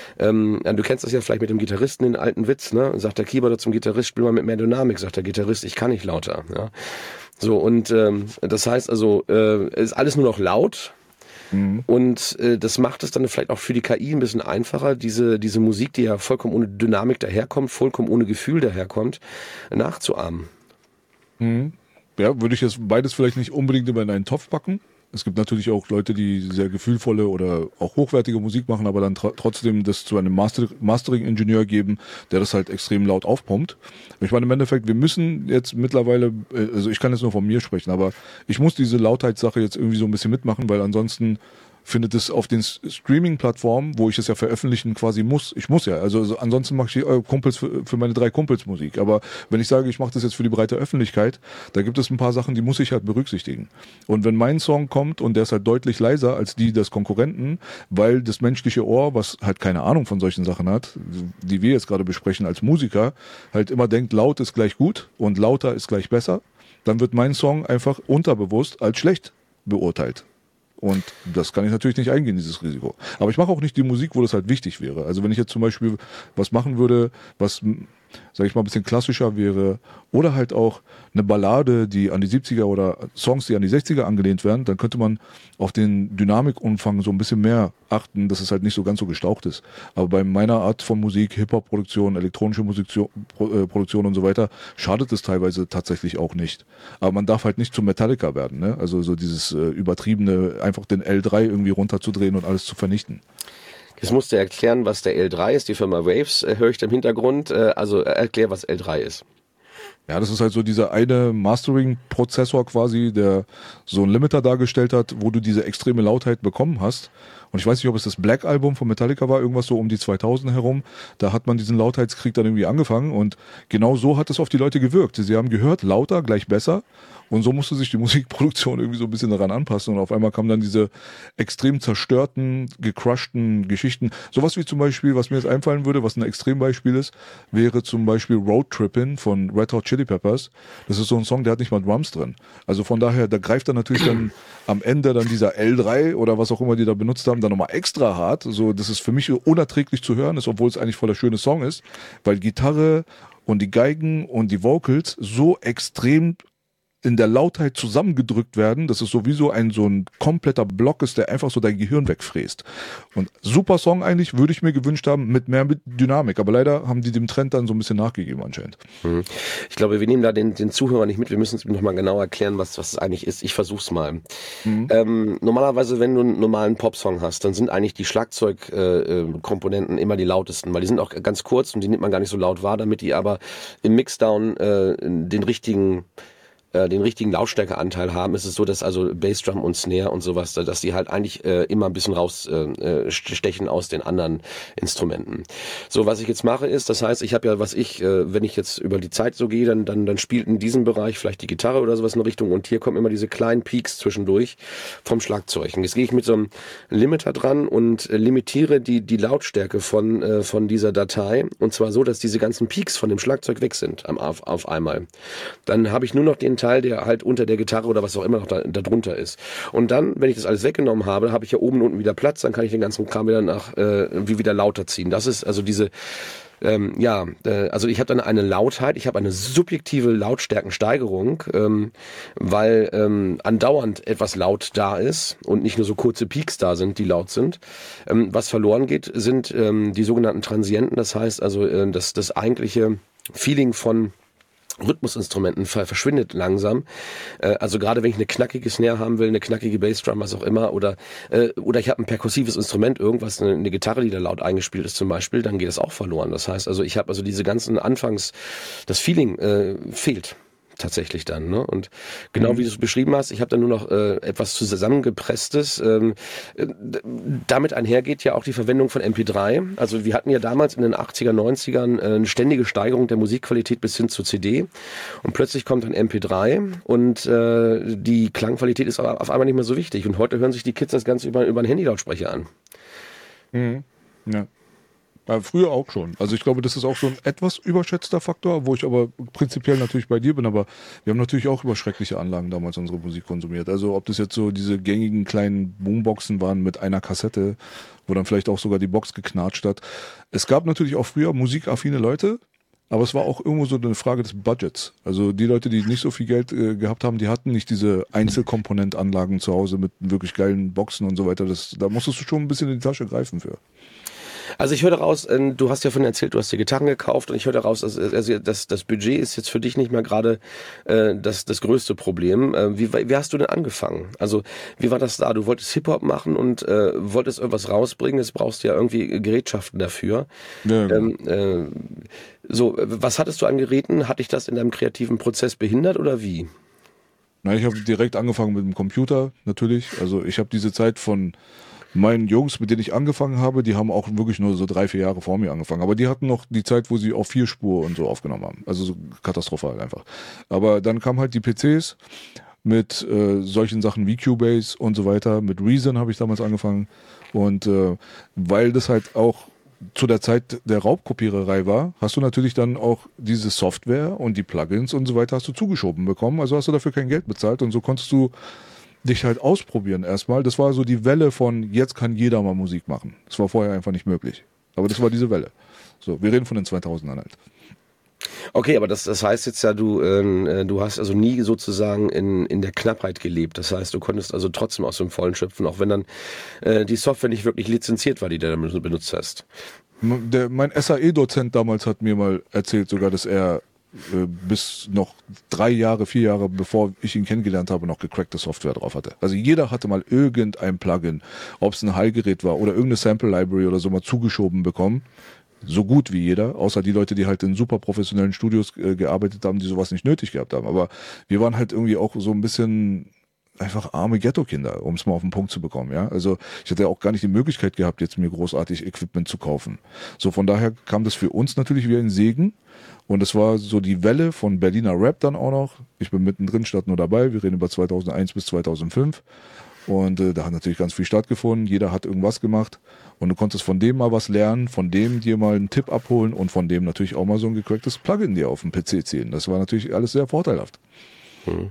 Du kennst das ja vielleicht mit dem Gitarristen, den alten Witz, ne? Sagt der Keyboarder zum Gitarrist, spiel mal mit mehr Dynamik, sagt der Gitarrist, ich kann nicht lauter. Ja? So, und das heißt also, ist alles nur noch laut. Und das macht es dann vielleicht auch für die KI ein bisschen einfacher, diese Musik, die ja vollkommen ohne Dynamik daherkommt, vollkommen ohne Gefühl daherkommt, nachzuahmen. Ja, würde ich jetzt beides vielleicht nicht unbedingt immer in einen Topf packen. Es gibt natürlich auch Leute, die sehr gefühlvolle oder auch hochwertige Musik machen, aber dann trotzdem das zu einem Mastering-Ingenieur geben, der das halt extrem laut aufpumpt. Ich meine, im Endeffekt, wir müssen jetzt mittlerweile, also ich kann jetzt nur von mir sprechen, aber ich muss diese Lautheitssache jetzt irgendwie so ein bisschen mitmachen, weil ansonsten findet es auf den Streaming-Plattformen, wo ich es ja veröffentlichen quasi muss. Ich muss ja, also ansonsten mache ich Kumpels für meine 3 Kumpels Musik. Aber wenn ich sage, ich mache das jetzt für die breite Öffentlichkeit, da gibt es ein paar Sachen, die muss ich halt berücksichtigen. Und wenn mein Song kommt und der ist halt deutlich leiser als die des Konkurrenten, weil das menschliche Ohr, was halt keine Ahnung von solchen Sachen hat, die wir jetzt gerade besprechen als Musiker, halt immer denkt, laut ist gleich gut und lauter ist gleich besser, dann wird mein Song einfach unterbewusst als schlecht beurteilt. Und das kann ich natürlich nicht eingehen, dieses Risiko. Aber ich mache auch nicht die Musik, wo das halt wichtig wäre. Also wenn ich jetzt zum Beispiel was machen würde, was, sag ich mal, ein bisschen klassischer wäre, oder halt auch eine Ballade, die an die 70er oder Songs, die an die 60er angelehnt werden, dann könnte man auf den Dynamikumfang so ein bisschen mehr achten, dass es halt nicht so ganz so gestaucht ist. Aber bei meiner Art von Musik, Hip-Hop-Produktion, elektronische Musikproduktion und so weiter, schadet es teilweise tatsächlich auch nicht. Aber man darf halt nicht zum Metallica werden, ne? Also so dieses übertriebene, einfach den L3 irgendwie runterzudrehen und alles zu vernichten. Jetzt musst du erklären, was der L3 ist, die Firma Waves, höre ich da im Hintergrund. Also erklär, was L3 ist. Ja, das ist halt so dieser eine Mastering-Prozessor quasi, der so einen Limiter dargestellt hat, wo du diese extreme Lautheit bekommen hast. Und ich weiß nicht, ob es das Black-Album von Metallica war, irgendwas so um die 2000 herum. Da hat man diesen Lautheitskrieg dann irgendwie angefangen und genau so hat es auf die Leute gewirkt. Sie haben gehört, lauter gleich besser. Und so musste sich die Musikproduktion irgendwie so ein bisschen daran anpassen. Und auf einmal kamen dann diese extrem zerstörten, gecrushten Geschichten. Sowas wie zum Beispiel, was mir jetzt einfallen würde, was ein Extrembeispiel ist, wäre zum Beispiel Road Trippin' von Red Hot Chili Peppers. Das ist so ein Song, der hat nicht mal Drums drin. Also von daher, da greift dann natürlich dann am Ende dann dieser L3 oder was auch immer die da benutzt haben, dann nochmal extra hart. So, das ist für mich unerträglich zu hören ist, obwohl es eigentlich voll der schöne Song ist, weil Gitarre und die Geigen und die Vocals so extrem in der Lautheit zusammengedrückt werden, dass es sowieso so ein kompletter Block ist, der einfach so dein Gehirn wegfräst. Und super Song eigentlich, würde ich mir gewünscht haben, mit mehr Dynamik. Aber leider haben die dem Trend dann so ein bisschen nachgegeben anscheinend. Ich glaube, wir nehmen da den Zuhörer nicht mit. Wir müssen es nochmal genau erklären, was es eigentlich ist. Ich versuch's mal. Normalerweise, wenn du einen normalen Popsong hast, dann sind eigentlich die Schlagzeugkomponenten immer die lautesten, weil die sind auch ganz kurz und die nimmt man gar nicht so laut wahr, damit die aber im Mixdown den richtigen Lautstärkeanteil haben, ist es so, dass also Bassdrum und Snare und sowas, dass die halt eigentlich immer ein bisschen rausstechen aus den anderen Instrumenten. So, was ich jetzt mache ist, das heißt, ich habe ja, wenn ich jetzt über die Zeit so gehe, dann spielt in diesem Bereich vielleicht die Gitarre oder sowas in eine Richtung und hier kommen immer diese kleinen Peaks zwischendurch vom Schlagzeug. Und jetzt gehe ich mit so einem Limiter dran und limitiere die Lautstärke von dieser Datei und zwar so, dass diese ganzen Peaks von dem Schlagzeug weg sind auf einmal. Dann habe ich nur noch den Teil, der halt unter der Gitarre oder was auch immer noch da drunter ist. Und dann, wenn ich das alles weggenommen habe, habe ich ja oben und unten wieder Platz, dann kann ich den ganzen Kram wieder wieder lauter ziehen. Das ist also diese, also ich habe dann eine Lautheit, ich habe eine subjektive Lautstärkensteigerung, weil andauernd etwas laut da ist und nicht nur so kurze Peaks da sind, die laut sind. Was verloren geht, sind die sogenannten Transienten, das heißt also das eigentliche Feeling von Rhythmusinstrumenten verschwindet langsam. Also gerade wenn ich eine knackige Snare haben will, eine knackige Bassdrum, was auch immer, oder ich habe ein perkussives Instrument, irgendwas, eine Gitarre, die da laut eingespielt ist zum Beispiel, dann geht das auch verloren. Das heißt also, ich habe also diese ganzen das Feeling fehlt tatsächlich dann, ne? Und genau wie du es beschrieben hast, ich habe dann nur noch etwas zusammengepresstes. Damit einhergeht ja auch die Verwendung von MP3. Also wir hatten ja damals in den 80er, 90ern eine ständige Steigerung der Musikqualität bis hin zur CD und plötzlich kommt ein MP3 und die Klangqualität ist auf einmal nicht mehr so wichtig und heute hören sich die Kids das Ganze über einen Handylautsprecher an. Ja. Ja, früher auch schon. Also ich glaube, das ist auch so ein etwas überschätzter Faktor, wo ich aber prinzipiell natürlich bei dir bin, aber wir haben natürlich auch über schreckliche Anlagen damals unsere Musik konsumiert. Also ob das jetzt so diese gängigen kleinen Boomboxen waren mit einer Kassette, wo dann vielleicht auch sogar die Box geknatscht hat. Es gab natürlich auch früher musikaffine Leute, aber es war auch irgendwo so eine Frage des Budgets. Also die Leute, die nicht so viel Geld gehabt haben, die hatten nicht diese Einzelkomponentanlagen zu Hause mit wirklich geilen Boxen und so weiter. Da musstest du schon ein bisschen in die Tasche greifen für. Also ich höre daraus, du hast ja von erzählt, du hast dir Gitarren gekauft und ich höre daraus, also das Budget ist jetzt für dich nicht mehr gerade das größte Problem. Wie hast du denn angefangen? Also wie war das da? Du wolltest Hip-Hop machen und wolltest irgendwas rausbringen, jetzt brauchst du ja irgendwie Gerätschaften dafür. Ja, genau. Was hattest du an Geräten? Hat dich das in deinem kreativen Prozess behindert oder wie? Na, ich habe direkt angefangen mit dem Computer, natürlich. Also ich habe diese Zeit von meinen Jungs, mit denen ich angefangen habe, die haben auch wirklich nur so 3-4 Jahre vor mir angefangen. Aber die hatten noch die Zeit, wo sie auf 4 Spur und so aufgenommen haben. Also so katastrophal einfach. Aber dann kamen halt die PCs mit solchen Sachen wie Cubase und so weiter. Mit Reason habe ich damals angefangen. Und weil das halt auch zu der Zeit der Raubkopiererei war, hast du natürlich dann auch diese Software und die Plugins und so weiter hast du zugeschoben bekommen. Also hast du dafür kein Geld bezahlt und so konntest du dich halt ausprobieren erstmal. Das war so die Welle von, jetzt kann jeder mal Musik machen. Das war vorher einfach nicht möglich. Aber das war diese Welle. So, wir reden von den 2000ern halt. Okay, aber das heißt jetzt ja, du hast also nie sozusagen in der Knappheit gelebt. Das heißt, du konntest also trotzdem aus dem Vollen schöpfen, auch wenn dann die Software nicht wirklich lizenziert war, die du dann benutzt hast. Mein SAE-Dozent damals hat mir mal erzählt sogar, dass er bis noch 3 Jahre, 4 Jahre, bevor ich ihn kennengelernt habe, noch gecrackte Software drauf hatte. Also jeder hatte mal irgendein Plugin, ob es ein Hallgerät war oder irgendeine Sample Library oder so mal zugeschoben bekommen. so gut wie jeder, außer die Leute, die halt in super professionellen Studios gearbeitet haben, die sowas nicht nötig gehabt haben. Aber wir waren halt irgendwie auch so ein bisschen einfach arme Ghetto-Kinder, um es mal auf den Punkt zu bekommen, ja. Also ich hatte ja auch gar nicht die Möglichkeit gehabt, jetzt mir großartig Equipment zu kaufen. So, von daher kam das für uns natürlich wie ein Segen. Und es war so die Welle von Berliner Rap dann auch noch. Ich bin mittendrin, statt nur dabei. Wir reden über 2001 bis 2005. Und da hat natürlich ganz viel stattgefunden. Jeder hat irgendwas gemacht. Und du konntest von dem mal was lernen, von dem dir mal einen Tipp abholen und von dem natürlich auch mal so ein gecracktes Plugin dir auf dem PC ziehen. Das war natürlich alles sehr vorteilhaft. Hm.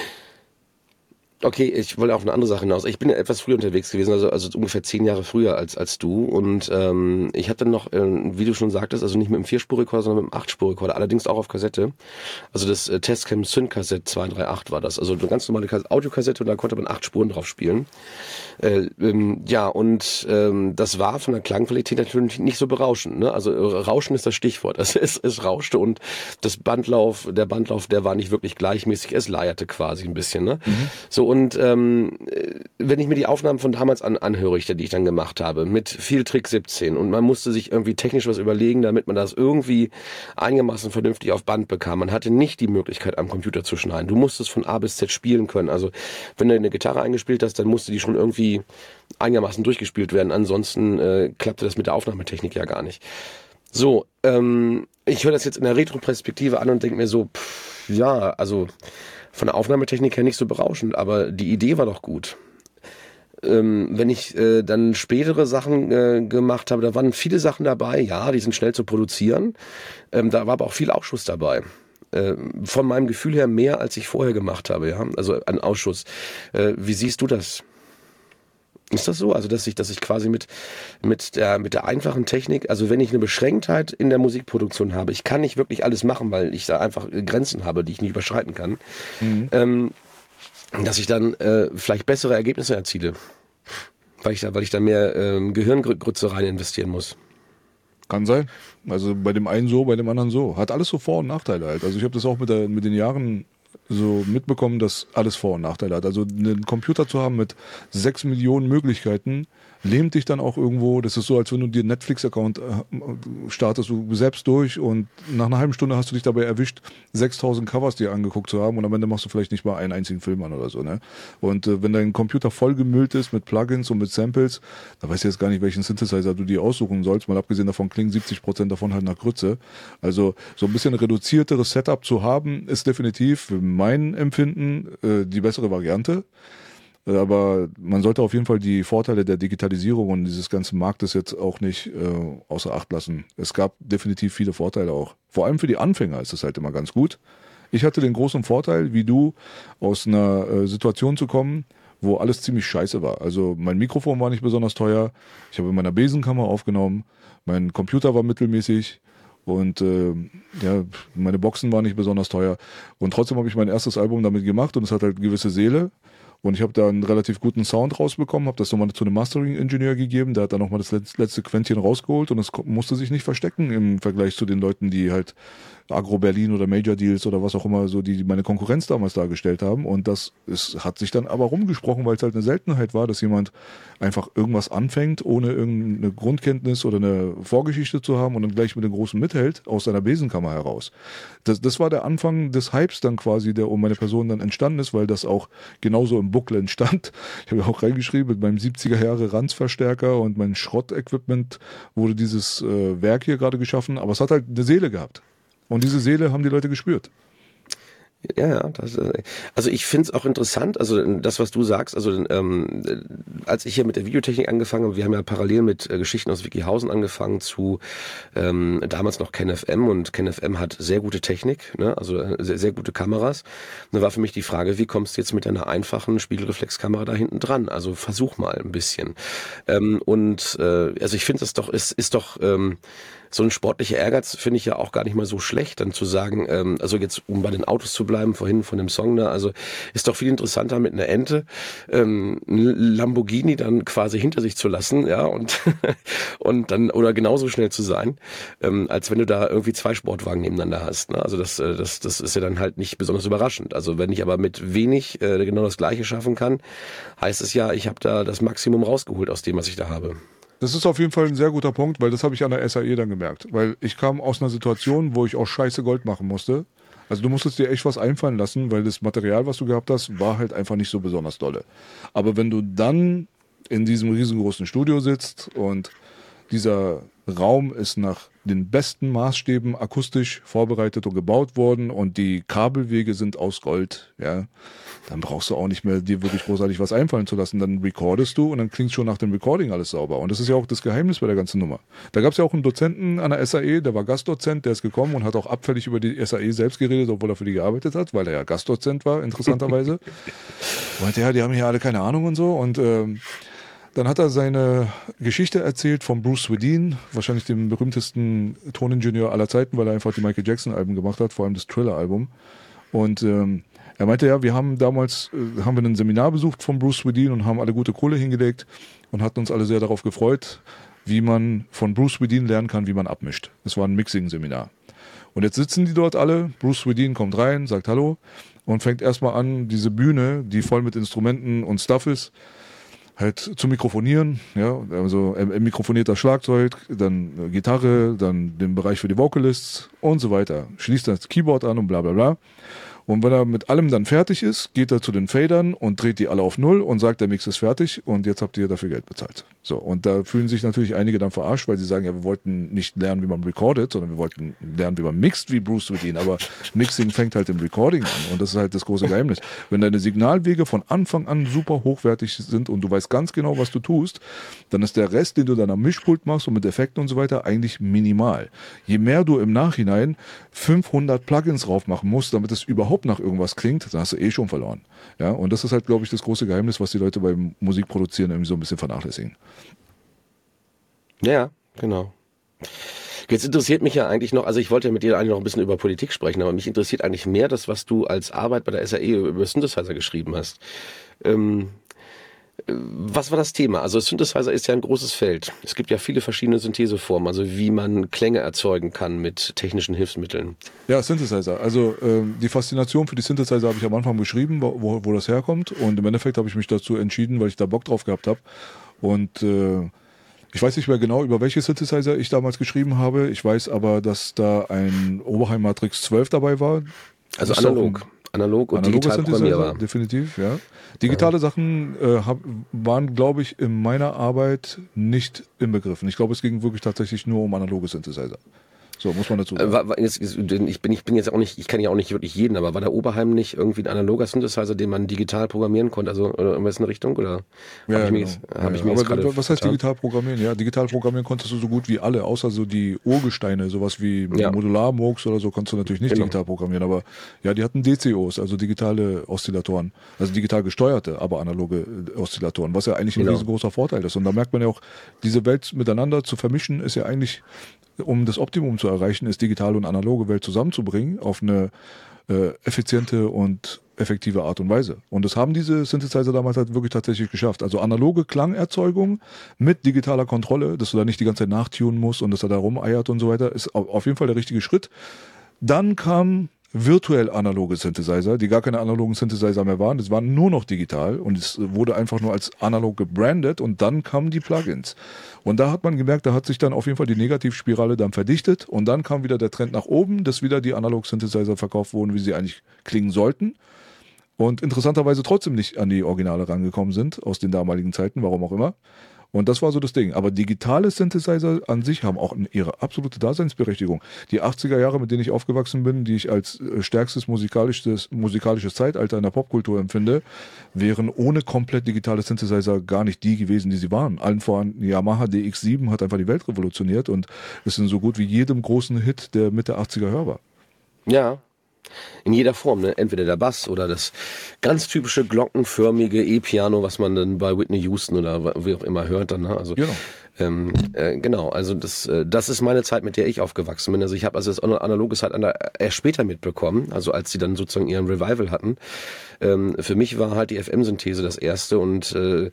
Okay, ich wollte auf eine andere Sache hinaus. Ich bin ja etwas früher unterwegs gewesen, also ungefähr 10 Jahre früher als du. Und ich hatte dann noch, wie du schon sagtest, also nicht mit einem 4-Spur-Rekorder, sondern mit einem 8-Spur-Rekorder, allerdings auch auf Kassette. Also das Tascam Sync-Kassette 238 war das. Also eine ganz normale Audiokassette und da konnte man 8 Spuren drauf spielen. Ja, und das war von der Klangqualität natürlich nicht so berauschend. Ne? Also Rauschen ist das Stichwort. Also es rauschte und der Bandlauf, der war nicht wirklich gleichmäßig. Es leierte quasi ein bisschen. Ne? Mhm. So, und wenn ich mir die Aufnahmen von damals anhöre, die ich dann gemacht habe, mit viel Trick 17 und man musste sich irgendwie technisch was überlegen, damit man das irgendwie einigermaßen vernünftig auf Band bekam. Man hatte nicht die Möglichkeit, am Computer zu schneiden. Du musstest von A bis Z spielen können. Also wenn du eine Gitarre eingespielt hast, dann musste die schon irgendwie einigermaßen durchgespielt werden. Ansonsten klappte das mit der Aufnahmetechnik ja gar nicht. So, ich höre das jetzt in der Retro-Perspektive an und denke mir so, ja, also von der Aufnahmetechnik her nicht so berauschend, aber die Idee war doch gut. Wenn ich dann spätere Sachen gemacht habe, da waren viele Sachen dabei, ja, die sind schnell zu produzieren. Da war aber auch viel Ausschuss dabei. Von meinem Gefühl her mehr, als ich vorher gemacht habe, ja, also an Ausschuss. Wie siehst du das? Ist das so? Also, dass ich quasi mit der einfachen Technik, also wenn ich eine Beschränktheit in der Musikproduktion habe, ich kann nicht wirklich alles machen, weil ich da einfach Grenzen habe, die ich nicht überschreiten kann, dass ich dann vielleicht bessere Ergebnisse erziele, weil ich da mehr Gehirngrütze rein investieren muss. Kann sein. Also bei dem einen so, bei dem anderen so. Hat alles so Vor- und Nachteile halt. Also ich habe das auch mit den Jahren so mitbekommen, dass alles Vor- und Nachteile hat. Also einen Computer zu haben mit 6 Millionen Möglichkeiten, lähmt dich dann auch irgendwo. Das ist so, als wenn du dir einen Netflix-Account startest, du selbst durch und nach einer halben Stunde hast du dich dabei erwischt, 6000 Covers dir angeguckt zu haben und am Ende machst du vielleicht nicht mal einen einzigen Film an oder so. Ne? Und wenn dein Computer vollgemüllt ist mit Plugins und mit Samples, da weißt du jetzt gar nicht, welchen Synthesizer du dir aussuchen sollst. Mal abgesehen davon klingen 70% davon halt nach Grütze. Also so ein bisschen reduzierteres Setup zu haben, ist definitiv für mein Empfinden die bessere Variante. Aber man sollte auf jeden Fall die Vorteile der Digitalisierung und dieses ganzen Marktes jetzt auch nicht außer Acht lassen. Es gab definitiv viele Vorteile auch. Vor allem für die Anfänger ist es halt immer ganz gut. Ich hatte den großen Vorteil, wie du, aus einer Situation zu kommen, wo alles ziemlich scheiße war. Also mein Mikrofon war nicht besonders teuer. Ich habe in meiner Besenkammer aufgenommen. Mein Computer war mittelmäßig. Und ja, meine Boxen waren nicht besonders teuer. Und trotzdem habe ich mein erstes Album damit gemacht und es hat halt gewisse Seele. Und ich habe da einen relativ guten Sound rausbekommen, habe das nochmal zu einem Mastering-Ingenieur gegeben, der hat dann nochmal das letzte Quäntchen rausgeholt und es musste sich nicht verstecken im Vergleich zu den Leuten, die halt Agro Berlin oder Major Deals oder was auch immer, so die meine Konkurrenz damals dargestellt haben. Und hat sich dann aber rumgesprochen, weil es halt eine Seltenheit war, dass jemand einfach irgendwas anfängt, ohne irgendeine Grundkenntnis oder eine Vorgeschichte zu haben und dann gleich mit dem Großen mithält, aus seiner Besenkammer heraus. Das war der Anfang des Hypes dann quasi, der um meine Person dann entstanden ist, weil das auch genauso im Booklet stand. Ich habe auch reingeschrieben, mit meinem 70er Jahre Ranz-Verstärker und mein Schrott-Equipment wurde dieses Werk hier gerade geschaffen, aber es hat halt eine Seele gehabt. Und diese Seele haben die Leute gespürt. Ja, also ich finde es auch interessant, also das, was du sagst, also als ich hier mit der Videotechnik angefangen habe, wir haben ja parallel mit Geschichten aus Wikihausen angefangen zu damals noch KenFM und KenFM hat sehr gute Technik, ne? Also sehr, sehr gute Kameras. Und da war für mich die Frage, wie kommst du jetzt mit einer einfachen Spiegelreflexkamera da hinten dran? Also versuch mal ein bisschen. Also ich finde, ist doch so ein sportlicher Ehrgeiz finde ich ja auch gar nicht mal so schlecht, dann zu sagen, also jetzt um bei den Autos zu bleiben, vorhin von dem Song da, also ist doch viel interessanter mit einer Ente ein Lamborghini dann quasi hinter sich zu lassen, ja, und dann oder genauso schnell zu sein, als wenn du da irgendwie 2 Sportwagen nebeneinander hast, ne? Also das ist ja dann halt nicht besonders überraschend. Also wenn ich aber mit wenig genau das Gleiche schaffen kann, heißt es ja, ich habe da das Maximum rausgeholt aus dem, was ich da habe. Das ist auf jeden Fall ein sehr guter Punkt, weil das habe ich an der SAE dann gemerkt. Weil ich kam aus einer Situation, wo ich auch scheiße Gold machen musste. Also du musstest dir echt was einfallen lassen, weil das Material, was du gehabt hast, war halt einfach nicht so besonders dolle. Aber wenn du dann in diesem riesengroßen Studio sitzt und dieser Raum ist nach den besten Maßstäben akustisch vorbereitet und gebaut worden und die Kabelwege sind aus Gold, ja, dann brauchst du auch nicht mehr dir wirklich großartig was einfallen zu lassen. Dann recordest du und dann klingt schon nach dem Recording alles sauber. Und das ist ja auch das Geheimnis bei der ganzen Nummer. Da gab es ja auch einen Dozenten an der SAE, der war Gastdozent, der ist gekommen und hat auch abfällig über die SAE selbst geredet, obwohl er für die gearbeitet hat, weil er ja Gastdozent war, interessanterweise. Meinte, ja, die haben hier alle keine Ahnung und so. Und dann hat er seine Geschichte erzählt von Bruce Swedien, wahrscheinlich dem berühmtesten Toningenieur aller Zeiten, weil er einfach die Michael Jackson-Alben gemacht hat, vor allem das Thriller-Album. Und er meinte, ja, wir haben damals haben wir ein Seminar besucht von Bruce Swedien und haben alle gute Kohle hingelegt und hatten uns alle sehr darauf gefreut, wie man von Bruce Swedien lernen kann, wie man abmischt. Es war ein Mixing-Seminar. Und jetzt sitzen die dort alle, Bruce Swedien kommt rein, sagt Hallo und fängt erstmal an, diese Bühne, die voll mit Instrumenten und Stuff ist, halt zu mikrofonieren, ja, also er mikrofoniert das Schlagzeug, dann Gitarre, dann den Bereich für die Vocalists und so weiter. Schließt das Keyboard an und bla bla bla. Und wenn er mit allem dann fertig ist, geht er zu den Fadern und dreht die alle auf 0 und sagt, der Mix ist fertig und jetzt habt ihr dafür Geld bezahlt. So, und da fühlen sich natürlich einige dann verarscht, weil sie sagen, ja, wir wollten nicht lernen, wie man recordet, sondern wir wollten lernen, wie man mixt, wie Bruce Swedien. Aber Mixing fängt halt im Recording an und das ist halt das große Geheimnis. Wenn deine Signalwege von Anfang an super hochwertig sind und du weißt ganz genau, was du tust, dann ist der Rest, den du dann am Mischpult machst und mit Effekten und so weiter, eigentlich minimal. Je mehr du im Nachhinein 500 Plugins drauf machen musst, damit es überhaupt nach irgendwas klingt, dann hast du eh schon verloren. Ja, und das ist halt, glaube ich, das große Geheimnis, was die Leute beim Musikproduzieren irgendwie so ein bisschen vernachlässigen. Ja, genau. Jetzt interessiert mich ja eigentlich noch, also ich wollte ja mit dir eigentlich noch ein bisschen über Politik sprechen, aber mich interessiert eigentlich mehr das, was du als Arbeit bei der SAE über Synthesizer geschrieben hast. Was war das Thema? Also Synthesizer ist ja ein großes Feld. Es gibt ja viele verschiedene Syntheseformen, also wie man Klänge erzeugen kann mit technischen Hilfsmitteln. Ja, Synthesizer. Also die Faszination für die Synthesizer habe ich am Anfang beschrieben, wo das herkommt. Und im Endeffekt habe ich mich dazu entschieden, weil ich da Bock drauf gehabt habe. Und ich weiß nicht mehr genau, über welche Synthesizer ich damals geschrieben habe. Ich weiß aber, dass da ein Oberheim Matrix 12 dabei war. Also analog und digital programmierbar. Definitiv, ja. Digitale Sachen waren, glaube ich, in meiner Arbeit nicht inbegriffen. Ich glaube, es ging wirklich tatsächlich nur um analoge Synthesizer. So, muss man dazu sagen. Ich bin jetzt auch nicht, ich kenne ja auch nicht wirklich jeden, aber war der Oberheim nicht irgendwie ein analoger Synthesizer, den man digital programmieren konnte, also oder irgendwas in der Richtung, oder? Was heißt digital programmieren? Ja, digital programmieren konntest du so gut wie alle, außer so die Urgesteine, sowas wie Modular-Murks oder so, konntest du natürlich nicht digital programmieren, aber ja, die hatten DCOs, also digitale Oszillatoren, also digital gesteuerte, aber analoge Oszillatoren, was ja eigentlich ein riesengroßer Vorteil ist. Und da merkt man ja auch, diese Welt miteinander zu vermischen, ist ja eigentlich, um das Optimum zu erreichen, ist digitale und analoge Welt zusammenzubringen auf eine effiziente und effektive Art und Weise. Und das haben diese Synthesizer damals halt wirklich tatsächlich geschafft. Also analoge Klangerzeugung mit digitaler Kontrolle, dass du da nicht die ganze Zeit nachtunen musst und dass er da rumeiert und so weiter, ist auf jeden Fall der richtige Schritt. Dann kam virtuell analoge Synthesizer, die gar keine analogen Synthesizer mehr waren. Das waren nur noch digital und es wurde einfach nur als analog gebrandet und dann kamen die Plugins. Und da hat man gemerkt, da hat sich dann auf jeden Fall die Negativspirale dann verdichtet und dann kam wieder der Trend nach oben, dass wieder die Analog-Synthesizer verkauft wurden, wie sie eigentlich klingen sollten. Und interessanterweise trotzdem nicht an die Originale rangekommen sind, aus den damaligen Zeiten, warum auch immer. Und das war so das Ding. Aber digitale Synthesizer an sich haben auch ihre absolute Daseinsberechtigung. Die 80er Jahre, mit denen ich aufgewachsen bin, die ich als stärkstes musikalisches Zeitalter in der Popkultur empfinde, wären ohne komplett digitale Synthesizer gar nicht die gewesen, die sie waren. Allen voran Yamaha DX7 hat einfach die Welt revolutioniert und ist in so gut wie jedem großen Hit der Mitte 80er hörbar. Ja. In jeder Form, ne? Entweder der Bass oder das ganz typische glockenförmige E-Piano, was man dann bei Whitney Houston oder wie auch immer hört dann. Ne? Also Genau. Genau, also das ist meine Zeit, mit der ich aufgewachsen bin. Also ich habe das analoge Zeit erst später mitbekommen, also als sie dann sozusagen ihren Revival hatten. Für mich war halt die FM-Synthese das erste und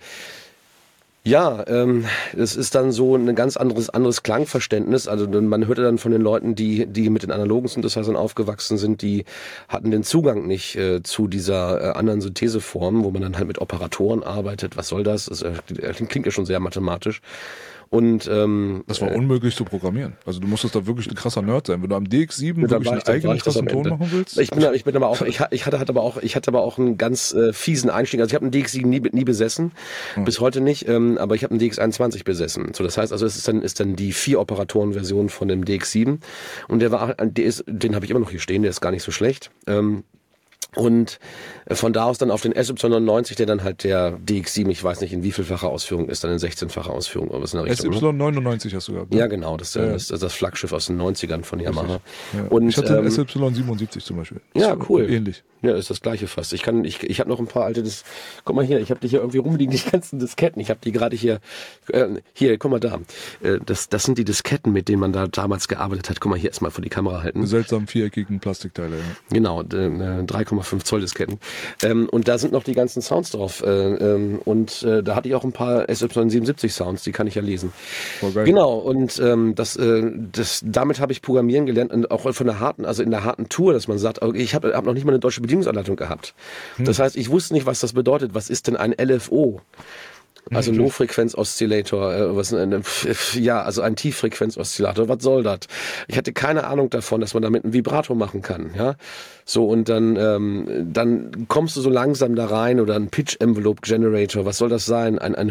es ist dann so ein ganz anderes Klangverständnis. Also man hörte dann von den Leuten, die mit den analogen Synthesizern aufgewachsen sind, die hatten den Zugang nicht zu dieser anderen Syntheseform, wo man dann halt mit Operatoren arbeitet. Was soll das? Das klingt ja schon sehr mathematisch. Und das war unmöglich zu programmieren. Also du musstest da wirklich ein krasser Nerd sein. Wenn du am DX7 wirklich einen eigenen Tastenton machen willst. Ich bin aber auch, ich hatte aber auch einen ganz fiesen Einstieg. Also ich habe einen DX7 nie besessen, bis heute nicht, aber ich habe einen DX21 besessen. So, das heißt also, es ist dann die 4-Operatoren-Version von dem DX7 und den habe ich immer noch hier stehen, der ist gar nicht so schlecht. Und von da aus dann auf den SY90, der dann halt der DX7, ich weiß nicht in wie vielfacher Ausführung ist, dann in 16-facher Ausführung. Aber SY99 hast du gehabt. Ne? Ja, genau, das ist das Flaggschiff aus den 90ern von Yamaha. Ja. Und ich hatte den SY77 zum Beispiel. Ja, cool. Ähnlich. Ja, ist das gleiche fast. Ich habe noch ein paar alte, guck mal hier, ich habe die hier irgendwie rumliegen, die ganzen Disketten. Ich habe die gerade hier, guck mal da. Das sind die Disketten, mit denen man da damals gearbeitet hat. Guck mal hier erstmal vor die Kamera halten. Die seltsamen viereckigen Plastikteile. Ja. Genau, 3,5 Zoll Disketten. Und da sind noch die ganzen Sounds drauf. Und da hatte ich auch ein paar SY77 Sounds, die kann ich ja lesen. Oh, geil. Genau, und damit habe ich programmieren gelernt und auch von der in der harten Tour, dass man sagt, okay, ich hab noch nicht mal eine deutsche Bedienungsanleitung gehabt. Das heißt, ich wusste nicht, was das bedeutet. Was ist denn ein LFO? Also Low-Frequenz-Oszillator, also ein Tieffrequenz-Oszillator, was soll das? Ich hatte keine Ahnung davon, dass man damit einen Vibrato machen kann, ja. So, und dann kommst du so langsam da rein, oder ein Pitch-Envelope-Generator, was soll das sein? Eine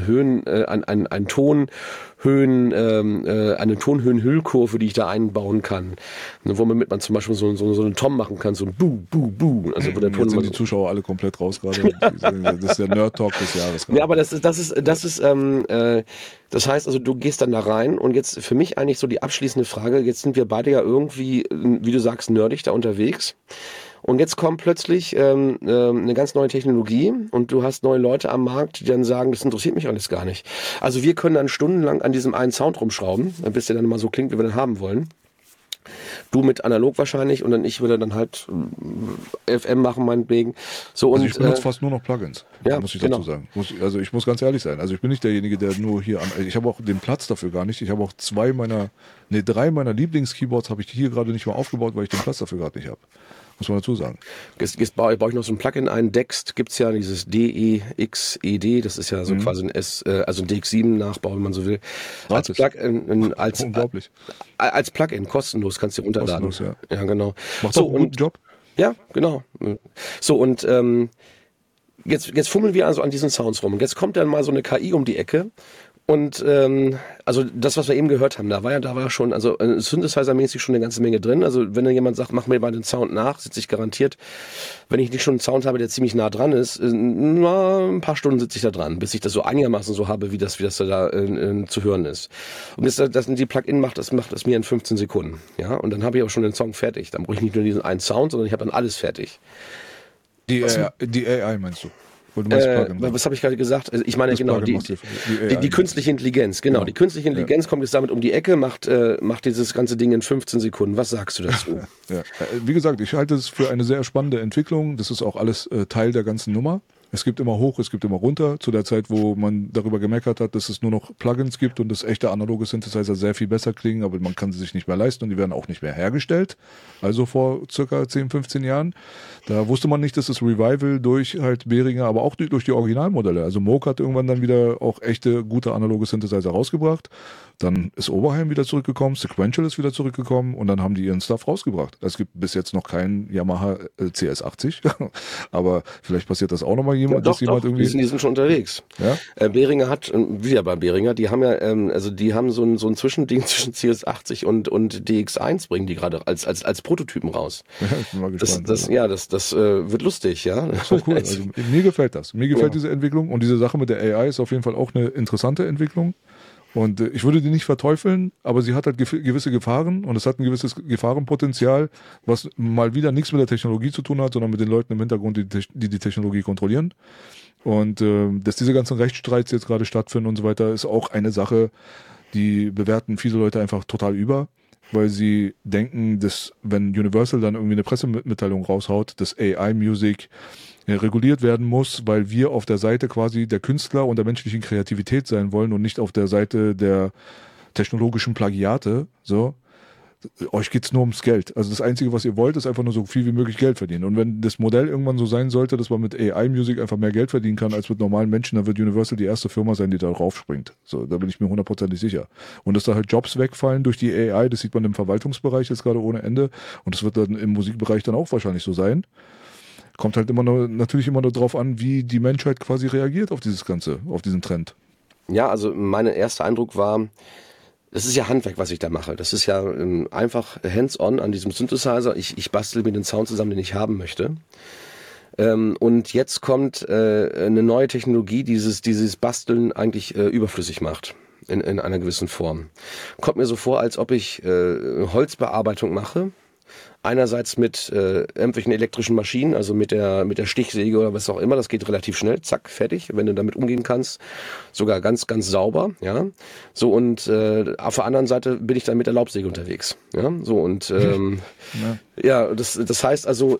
Tonhöhenhüllkurve, die ich da einbauen kann, womit man zum Beispiel so eine Tom machen kann, so ein Bu. Also wo der Ton jetzt sind die Zuschauer alle komplett raus gerade. Das ist der Nerd-Talk des Jahres. Ja, aber das heißt also, du gehst dann da rein und jetzt für mich eigentlich so die abschließende Frage, jetzt sind wir beide ja irgendwie, wie du sagst, nerdig da unterwegs. Und jetzt kommt plötzlich eine ganz neue Technologie und du hast neue Leute am Markt, die dann sagen, das interessiert mich alles gar nicht. Also wir können dann stundenlang an diesem einen Sound rumschrauben, bis der dann mal so klingt, wie wir den haben wollen. Du mit analog wahrscheinlich und dann ich würde dann halt FM machen meinetwegen. So, also und, ich benutze fast nur noch Plugins, muss ich dazu sagen. Also ich muss ganz ehrlich sein. Also ich bin nicht derjenige, der nur hier ich habe auch den Platz dafür gar nicht. Ich habe auch 3 meiner Lieblings-Keyboards habe ich hier gerade nicht mal aufgebaut, weil ich den Platz dafür gerade nicht habe. Muss man dazu sagen. Jetzt baue ich noch so ein Plugin ein. Dext gibt's ja, dieses DEXED, das ist ja so quasi ein DX7-Nachbau, wenn man so will. Als Unglaublich. Als Plugin, kostenlos, kannst du dir runterladen. Kostenlos, ja. Ja, genau. Macht auch einen guten Job. Ja, genau. So, und jetzt fummeln wir also an diesen Sounds rum. Und jetzt kommt dann mal so eine KI um die Ecke. Und also das, was wir eben gehört haben, da war schon, also Synthesizer-mäßig schon eine ganze Menge drin. Also wenn da jemand sagt, mach mir mal den Sound nach, sitze ich garantiert, wenn ich nicht schon einen Sound habe, der ziemlich nah dran ist, ein paar Stunden sitze ich da dran, bis ich das so einigermaßen so habe, wie das da zu hören ist. Und das die Plugin macht das mir in 15 Sekunden. Ja, und dann habe ich auch schon den Song fertig. Dann brauche ich nicht nur diesen einen Sound, sondern ich habe dann alles fertig. Die AI meinst du? Was habe ich gerade gesagt? Ich meine, genau, die künstliche Intelligenz, genau. Die künstliche Intelligenz kommt jetzt damit um die Ecke, macht dieses ganze Ding in 15 Sekunden. Was sagst du dazu? Ja. Wie gesagt, ich halte es für eine sehr spannende Entwicklung. Das ist auch alles Teil der ganzen Nummer. Es gibt immer hoch, es gibt immer runter. Zu der Zeit, wo man darüber gemeckert hat, dass es nur noch Plugins gibt und dass echte analoge Synthesizer sehr viel besser klingen, aber man kann sie sich nicht mehr leisten und die werden auch nicht mehr hergestellt. Also vor circa 10, 15 Jahren. Da wusste man nicht, dass das Revival durch halt Behringer, aber auch durch die Originalmodelle. Also Moog hat irgendwann dann wieder auch echte, gute analoge Synthesizer rausgebracht. Dann ist Oberheim wieder zurückgekommen, Sequential ist wieder zurückgekommen und dann haben die ihren Stuff rausgebracht. Es gibt bis jetzt noch keinen Yamaha CS80, aber vielleicht passiert das auch nochmal jemand, irgendwie. Die sind schon unterwegs. Ja? Behringer hat, wieder bei Behringer, die haben ja, die haben so ein Zwischending zwischen CS80 und DX1 bringen die gerade als Prototypen raus. Ja, ich bin mal gespannt. Das wird lustig, ja. Das ist doch cool. Also, mir gefällt das. Mir gefällt diese Entwicklung und diese Sache mit der AI ist auf jeden Fall auch eine interessante Entwicklung. Und ich würde die nicht verteufeln, aber sie hat halt gewisse Gefahren und es hat ein gewisses Gefahrenpotenzial, was mal wieder nichts mit der Technologie zu tun hat, sondern mit den Leuten im Hintergrund, die Technologie kontrollieren. Und dass diese ganzen Rechtsstreits jetzt gerade stattfinden und so weiter, ist auch eine Sache, die bewerten viele Leute einfach total über, weil sie denken, dass wenn Universal dann irgendwie eine Pressemitteilung raushaut, dass AI-Music reguliert werden muss, weil wir auf der Seite quasi der Künstler und der menschlichen Kreativität sein wollen und nicht auf der Seite der technologischen Plagiate, so. euch geht's nur ums Geld. Also das Einzige, was ihr wollt, ist einfach nur so viel wie möglich Geld verdienen. Und wenn das Modell irgendwann so sein sollte, dass man mit AI-Music einfach mehr Geld verdienen kann als mit normalen Menschen, dann wird Universal die erste Firma sein, die da raufspringt. So, da bin ich mir 100% sicher. Und dass da halt Jobs wegfallen durch die AI, das sieht man im Verwaltungsbereich jetzt gerade ohne Ende. Und das wird dann im Musikbereich dann auch wahrscheinlich so sein. Kommt halt natürlich immer nur drauf an, wie die Menschheit quasi reagiert auf dieses Ganze, auf diesen Trend. Ja, also mein erster Eindruck war, das ist ja Handwerk, was ich da mache. Das ist ja einfach hands-on an diesem Synthesizer. Ich bastel mir den Sound zusammen, den ich haben möchte. Und jetzt kommt eine neue Technologie, dieses Basteln eigentlich überflüssig macht. In einer gewissen Form. Kommt mir so vor, als ob ich Holzbearbeitung mache. Einerseits mit irgendwelchen elektrischen Maschinen, also mit der Stichsäge oder was auch immer, das geht relativ schnell, zack, fertig, wenn du damit umgehen kannst, sogar ganz, ganz sauber, ja. So, und auf der anderen Seite bin ich dann mit der Laubsäge unterwegs, ja. So, und ja, das heißt also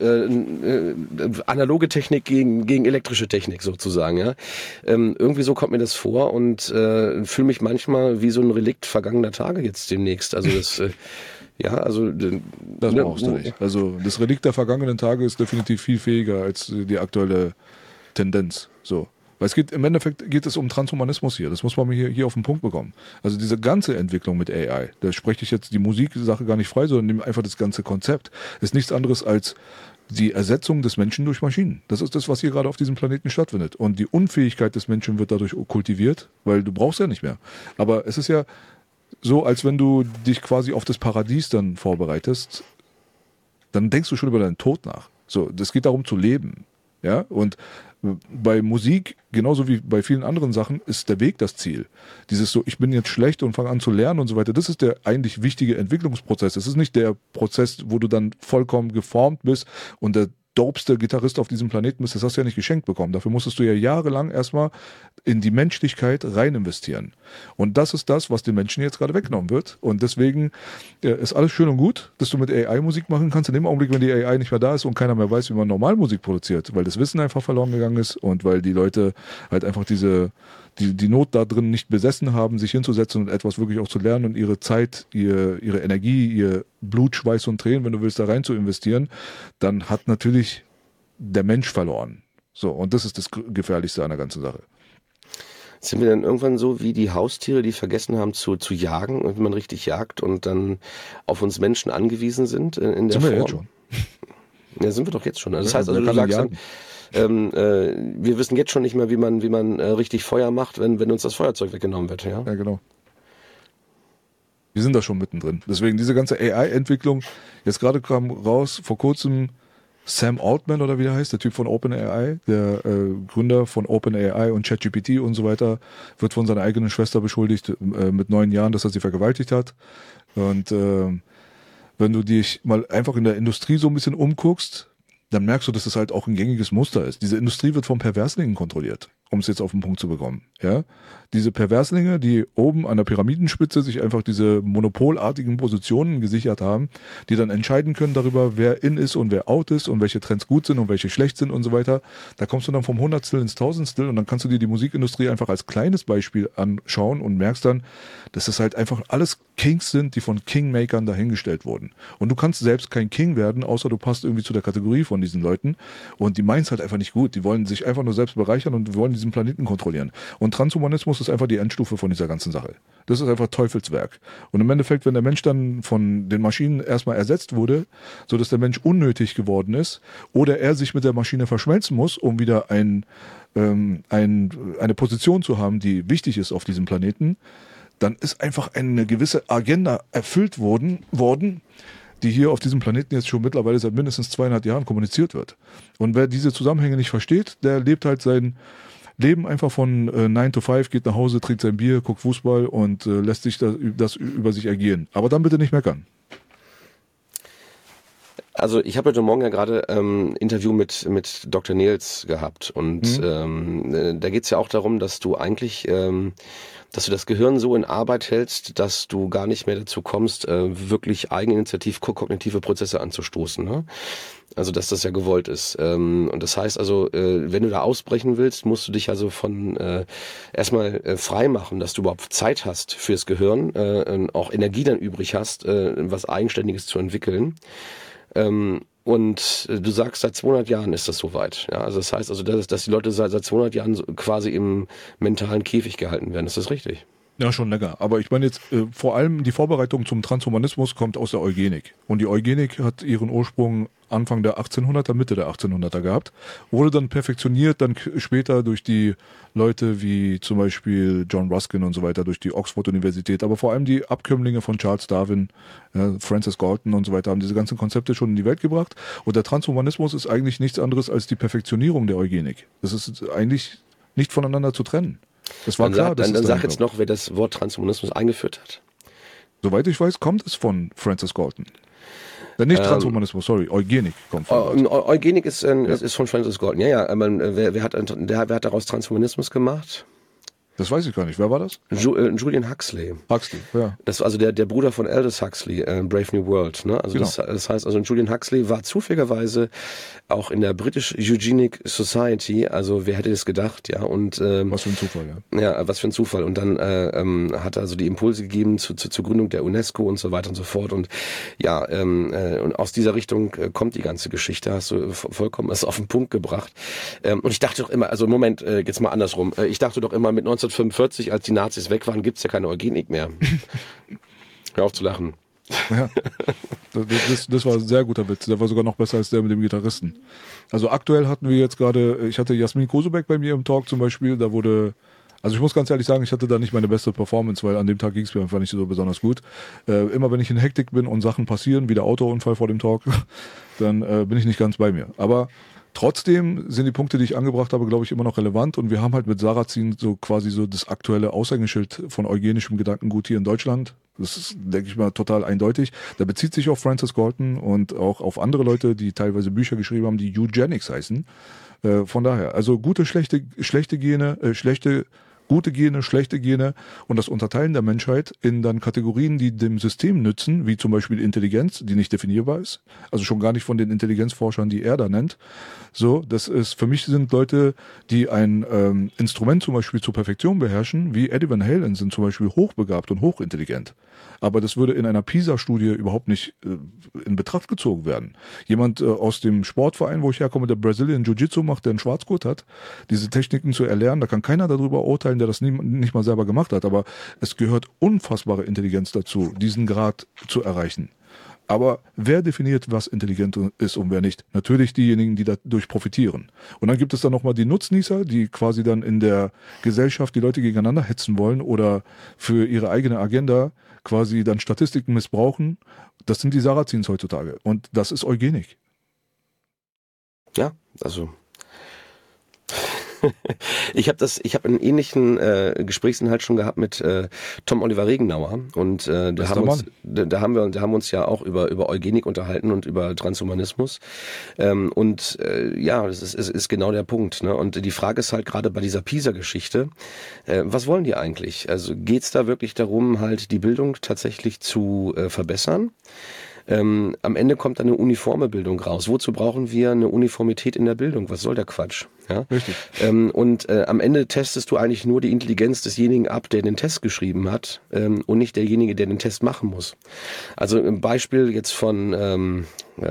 analoge Technik gegen elektrische Technik sozusagen, ja. Irgendwie so kommt mir das vor und fühle mich manchmal wie so ein Relikt vergangener Tage jetzt demnächst. Also das ja, also das brauchst du nicht. Also das Relikt der vergangenen Tage ist definitiv viel fähiger als die aktuelle Tendenz. So. Weil im Endeffekt geht es um Transhumanismus hier. Das muss man hier auf den Punkt bekommen. Also diese ganze Entwicklung mit AI, da spreche ich jetzt die Musiksache gar nicht frei, sondern nehme einfach das ganze Konzept. Ist nichts anderes als die Ersetzung des Menschen durch Maschinen. Das ist das, was hier gerade auf diesem Planeten stattfindet. Und die Unfähigkeit des Menschen wird dadurch kultiviert, weil du brauchst ja nicht mehr. Aber es ist ja so, als wenn du dich quasi auf das Paradies dann vorbereitest, dann denkst du schon über deinen Tod nach. So, das geht darum zu leben. Ja, und bei Musik, genauso wie bei vielen anderen Sachen, ist der Weg das Ziel. Dieses so, ich bin jetzt schlecht und fange an zu lernen und so weiter, das ist der eigentlich wichtige Entwicklungsprozess. Es ist nicht der Prozess, wo du dann vollkommen geformt bist und der dopeste Gitarrist auf diesem Planeten bist, das hast du ja nicht geschenkt bekommen. Dafür musstest du ja jahrelang erstmal in die Menschlichkeit rein investieren. Und das ist das, was den Menschen jetzt gerade weggenommen wird. Und deswegen ist alles schön und gut, dass du mit AI Musik machen kannst. In dem Augenblick, wenn die AI nicht mehr da ist und keiner mehr weiß, wie man normal Musik produziert, weil das Wissen einfach verloren gegangen ist und weil die Leute halt einfach die Not da drin nicht besessen haben, sich hinzusetzen und etwas wirklich auch zu lernen und ihre Zeit, ihre Energie, ihr Blut, Schweiß und Tränen, wenn du willst, da rein zu investieren, dann hat natürlich der Mensch verloren. So, und das ist das Gefährlichste an der ganzen Sache. Sind wir dann irgendwann so wie die Haustiere, die vergessen haben zu jagen und wenn man richtig jagt und dann auf uns Menschen angewiesen sind in der Form? Sind wir jetzt schon. Ja, sind wir doch jetzt schon. Das ja, heißt also, du sagst dann, wir wissen jetzt schon nicht mehr, wie man richtig Feuer macht, wenn uns das Feuerzeug weggenommen wird. Ja, ja, genau. Wir sind da schon mittendrin. Deswegen diese ganze AI-Entwicklung, jetzt gerade kam raus, vor kurzem Sam Altman oder wie der heißt, der Typ von OpenAI, der Gründer von OpenAI und ChatGPT und so weiter, wird von seiner eigenen Schwester beschuldigt mit 9 Jahren, dass er sie vergewaltigt hat. Und wenn du dich mal einfach in der Industrie so ein bisschen umguckst, dann merkst du, dass das halt auch ein gängiges Muster ist. Diese Industrie wird von Perverslingen kontrolliert, um es jetzt auf den Punkt zu bekommen. Ja? Diese Perverslinge, die oben an der Pyramidenspitze sich einfach diese monopolartigen Positionen gesichert haben, die dann entscheiden können darüber, wer in ist und wer out ist und welche Trends gut sind und welche schlecht sind und so weiter. Da kommst du dann vom Hundertstel ins Tausendstel und dann kannst du dir die Musikindustrie einfach als kleines Beispiel anschauen und merkst dann, dass das halt einfach alles Kings sind, die von Kingmakern dahingestellt wurden. Und du kannst selbst kein King werden, außer du passt irgendwie zu der Kategorie von diesen Leuten. Und die meinen es halt einfach nicht gut. Die wollen sich einfach nur selbst bereichern und wollen diesen Planeten kontrollieren. Und Transhumanismus ist einfach die Endstufe von dieser ganzen Sache. Das ist einfach Teufelswerk. Und im Endeffekt, wenn der Mensch dann von den Maschinen erstmal ersetzt wurde, so dass der Mensch unnötig geworden ist, oder er sich mit der Maschine verschmelzen muss, um wieder eine Position zu haben, die wichtig ist auf diesem Planeten, dann ist einfach eine gewisse Agenda erfüllt worden, die hier auf diesem Planeten jetzt schon mittlerweile seit mindestens 2,5 Jahren kommuniziert wird. Und wer diese Zusammenhänge nicht versteht, der lebt halt sein Leben einfach von 9 to 5, geht nach Hause, trinkt sein Bier, guckt Fußball und lässt sich das über sich ergehen. Aber dann bitte nicht meckern. Also ich habe heute Morgen ja gerade Interview mit Dr. Nils gehabt und da geht es ja auch darum, dass du eigentlich dass du das Gehirn so in Arbeit hältst, dass du gar nicht mehr dazu kommst, wirklich eigeninitiativ kognitive Prozesse anzustoßen. Ne? Also dass das ja gewollt ist. Und das heißt also, wenn du da ausbrechen willst, musst du dich also von erstmal frei machen, dass du überhaupt Zeit hast fürs Gehirn, auch Energie dann übrig hast, was Eigenständiges zu entwickeln. Und du sagst, seit 200 Jahren ist das soweit. Ja, also das heißt also, dass die Leute seit 200 Jahren quasi im mentalen Käfig gehalten werden. Ist das richtig? Ja, schon länger. Aber ich meine jetzt, vor allem die Vorbereitung zum Transhumanismus kommt aus der Eugenik. Und die Eugenik hat ihren Ursprung Anfang der 1800er, Mitte der 1800er gehabt. Wurde dann perfektioniert, dann später durch die Leute wie zum Beispiel John Ruskin und so weiter, durch die Oxford-Universität. Aber vor allem die Abkömmlinge von Charles Darwin, Francis Galton und so weiter, haben diese ganzen Konzepte schon in die Welt gebracht. Und der Transhumanismus ist eigentlich nichts anderes als die Perfektionierung der Eugenik. Das ist eigentlich nicht voneinander zu trennen. Das war klar. Dann sag jetzt noch, wer das Wort Transhumanismus eingeführt hat. Soweit ich weiß, kommt es von Francis Galton. Nicht Transhumanismus, sorry, Eugenik kommt von Eugenik ist von Francis Galton. Ja, aber wer hat daraus Transhumanismus gemacht? Das weiß ich gar nicht. Wer war das? Julian Huxley. Huxley, ja. Das war also der Bruder von Aldous Huxley, Brave New World. Ne? Also genau. Das heißt, also Julian Huxley war zufälligerweise auch in der British Eugenic Society. Also wer hätte das gedacht, ja? Und was für ein Zufall, ja. Ja, was für ein Zufall. Und dann hat er also die Impulse gegeben zur Gründung der UNESCO und so weiter und so fort. Und ja, und aus dieser Richtung kommt die ganze Geschichte. Hast du vollkommen das auf den Punkt gebracht. Und ich dachte doch immer, also Moment, jetzt mal andersrum. Ich dachte doch immer mit 1945, als die Nazis weg waren, gibt's ja keine Eugenik mehr. Hör auf zu lachen. Ja, das war ein sehr guter Witz. Der war sogar noch besser als der mit dem Gitarristen. Also aktuell hatten wir jetzt gerade, ich hatte Jasmin Kosebeck bei mir im Talk zum Beispiel, da wurde, also ich muss ganz ehrlich sagen, ich hatte da nicht meine beste Performance, weil an dem Tag ging es mir einfach nicht so besonders gut. Immer wenn ich in Hektik bin und Sachen passieren, wie der Autounfall vor dem Talk, dann bin ich nicht ganz bei mir. Aber trotzdem sind die Punkte, die ich angebracht habe, glaube ich, immer noch relevant. Und wir haben halt mit Sarrazin so quasi so das aktuelle Aushängeschild von eugenischem Gedankengut hier in Deutschland. Das ist, denke ich mal, total eindeutig. Da bezieht sich auf Francis Galton und auch auf andere Leute, die teilweise Bücher geschrieben haben, die Eugenics heißen. Von daher, also gute, schlechte Gene, gute Gene, schlechte Gene und das Unterteilen der Menschheit in dann Kategorien, die dem System nützen, wie zum Beispiel Intelligenz, die nicht definierbar ist. Also schon gar nicht von den Intelligenzforschern, die er da nennt. So, das ist, für mich sind Leute, die ein Instrument zum Beispiel zur Perfektion beherrschen, wie Eddie Van Halen, sind zum Beispiel hochbegabt und hochintelligent. Aber das würde in einer PISA-Studie überhaupt nicht in Betracht gezogen werden. Jemand aus dem Sportverein, wo ich herkomme, der Brazilian Jiu-Jitsu macht, der einen Schwarzgurt hat, diese Techniken zu erlernen, da kann keiner darüber urteilen, der das nicht mal selber gemacht hat. Aber es gehört unfassbare Intelligenz dazu, diesen Grad zu erreichen. Aber wer definiert, was intelligent ist und wer nicht? Natürlich diejenigen, die dadurch profitieren. Und dann gibt es dann nochmal die Nutznießer, die quasi dann in der Gesellschaft die Leute gegeneinander hetzen wollen oder für ihre eigene Agenda quasi dann Statistiken missbrauchen. Das sind die Sarrazins heutzutage. Und das ist Eugenik. Ja, also ich habe einen ähnlichen Gesprächsinhalt schon gehabt mit Tom Oliver Regenauer und da haben wir uns ja auch über Eugenik unterhalten und über Transhumanismus ja, das ist genau der Punkt, ne? Und die Frage ist halt gerade bei dieser PISA-Geschichte, was wollen die eigentlich? Also geht's da wirklich darum, halt die Bildung tatsächlich zu verbessern? Am Ende kommt dann eine uniforme Bildung raus. Wozu brauchen wir eine Uniformität in der Bildung? Was soll der Quatsch? Ja? Richtig. Am Ende testest du eigentlich nur die Intelligenz desjenigen ab, der den Test geschrieben hat und nicht derjenige, der den Test machen muss. Also ein Beispiel jetzt von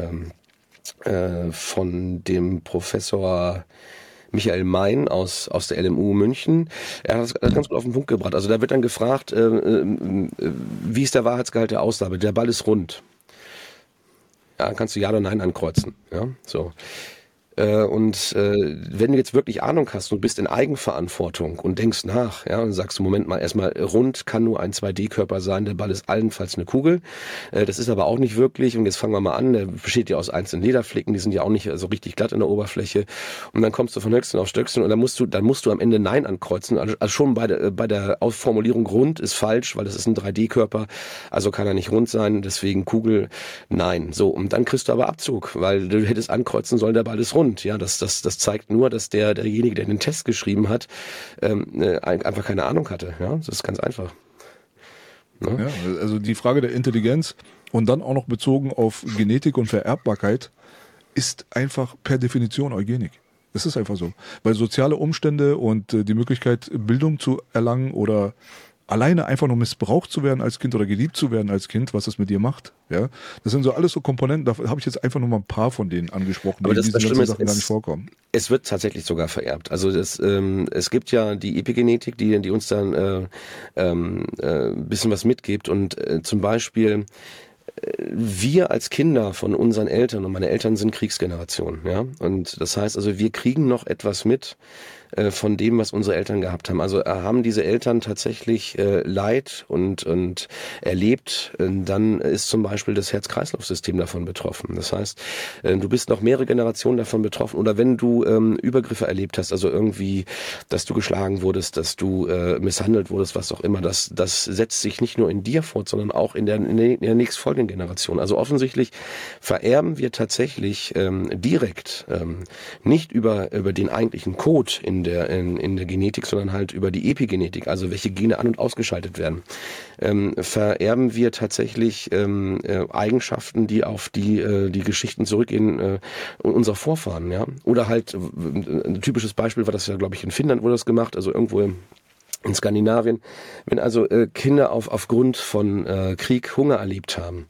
dem Professor Michael Mein aus der LMU München. Er hat das ganz gut auf den Punkt gebracht. Also da wird dann gefragt, wie ist der Wahrheitsgehalt der Aussage? Der Ball ist rund. Ja, dann kannst du Ja oder Nein ankreuzen. Ja, so. Wenn du jetzt wirklich Ahnung hast und bist in Eigenverantwortung und denkst nach, ja, und sagst du, Moment mal, erstmal rund kann nur ein 2D-Körper sein, der Ball ist allenfalls eine Kugel, das ist aber auch nicht wirklich, und jetzt fangen wir mal an, der besteht ja aus einzelnen Lederflicken, die sind ja auch nicht so richtig glatt in der Oberfläche, und dann kommst du von Höchstchen auf Stöckchen und dann musst du am Ende Nein ankreuzen, also schon bei der Formulierung rund ist falsch, weil das ist ein 3D-Körper, also kann er nicht rund sein, deswegen Kugel, nein, so, und dann kriegst du aber Abzug, weil du hättest ankreuzen sollen, der Ball ist rund. Grund. Ja, das zeigt nur, dass derjenige, der den Test geschrieben hat, einfach keine Ahnung hatte. Ja, das ist ganz einfach. Ne? Ja, also die Frage der Intelligenz und dann auch noch bezogen auf Genetik und Vererbbarkeit ist einfach per Definition Eugenik. Das ist einfach so. Weil soziale Umstände und die Möglichkeit, Bildung zu erlangen oder alleine einfach nur missbraucht zu werden als Kind oder geliebt zu werden als Kind, was das mit dir macht. Ja, das sind so alles so Komponenten, da habe ich jetzt einfach nur mal ein paar von denen angesprochen, aber die in diesen ganzen Sachen ist, gar nicht vorkommen. Es wird tatsächlich sogar vererbt. Also es gibt ja die Epigenetik, die uns dann bisschen was mitgibt und zum Beispiel wir als Kinder von unseren Eltern, und meine Eltern sind Kriegsgeneration, ja, und das heißt also, wir kriegen noch etwas mit von dem, was unsere Eltern gehabt haben. Also haben diese Eltern tatsächlich Leid und erlebt, dann ist zum Beispiel das Herz-Kreislauf-System davon betroffen. Das heißt, du bist noch mehrere Generationen davon betroffen. Oder wenn du Übergriffe erlebt hast, also irgendwie, dass du geschlagen wurdest, dass du misshandelt wurdest, was auch immer, das setzt sich nicht nur in dir fort, sondern auch in der nächstfolgenden Generation. Also offensichtlich vererben wir tatsächlich direkt nicht über den eigentlichen Code in der Genetik, sondern halt über die Epigenetik, also welche Gene an- und ausgeschaltet werden, vererben wir tatsächlich Eigenschaften, die auf die Geschichten zurückgehen unserer Vorfahren, ja. Oder halt, ein typisches Beispiel war das ja, glaube ich, in Finnland wurde das gemacht, also irgendwo in Skandinavien, wenn also Kinder aufgrund von Krieg Hunger erlebt haben.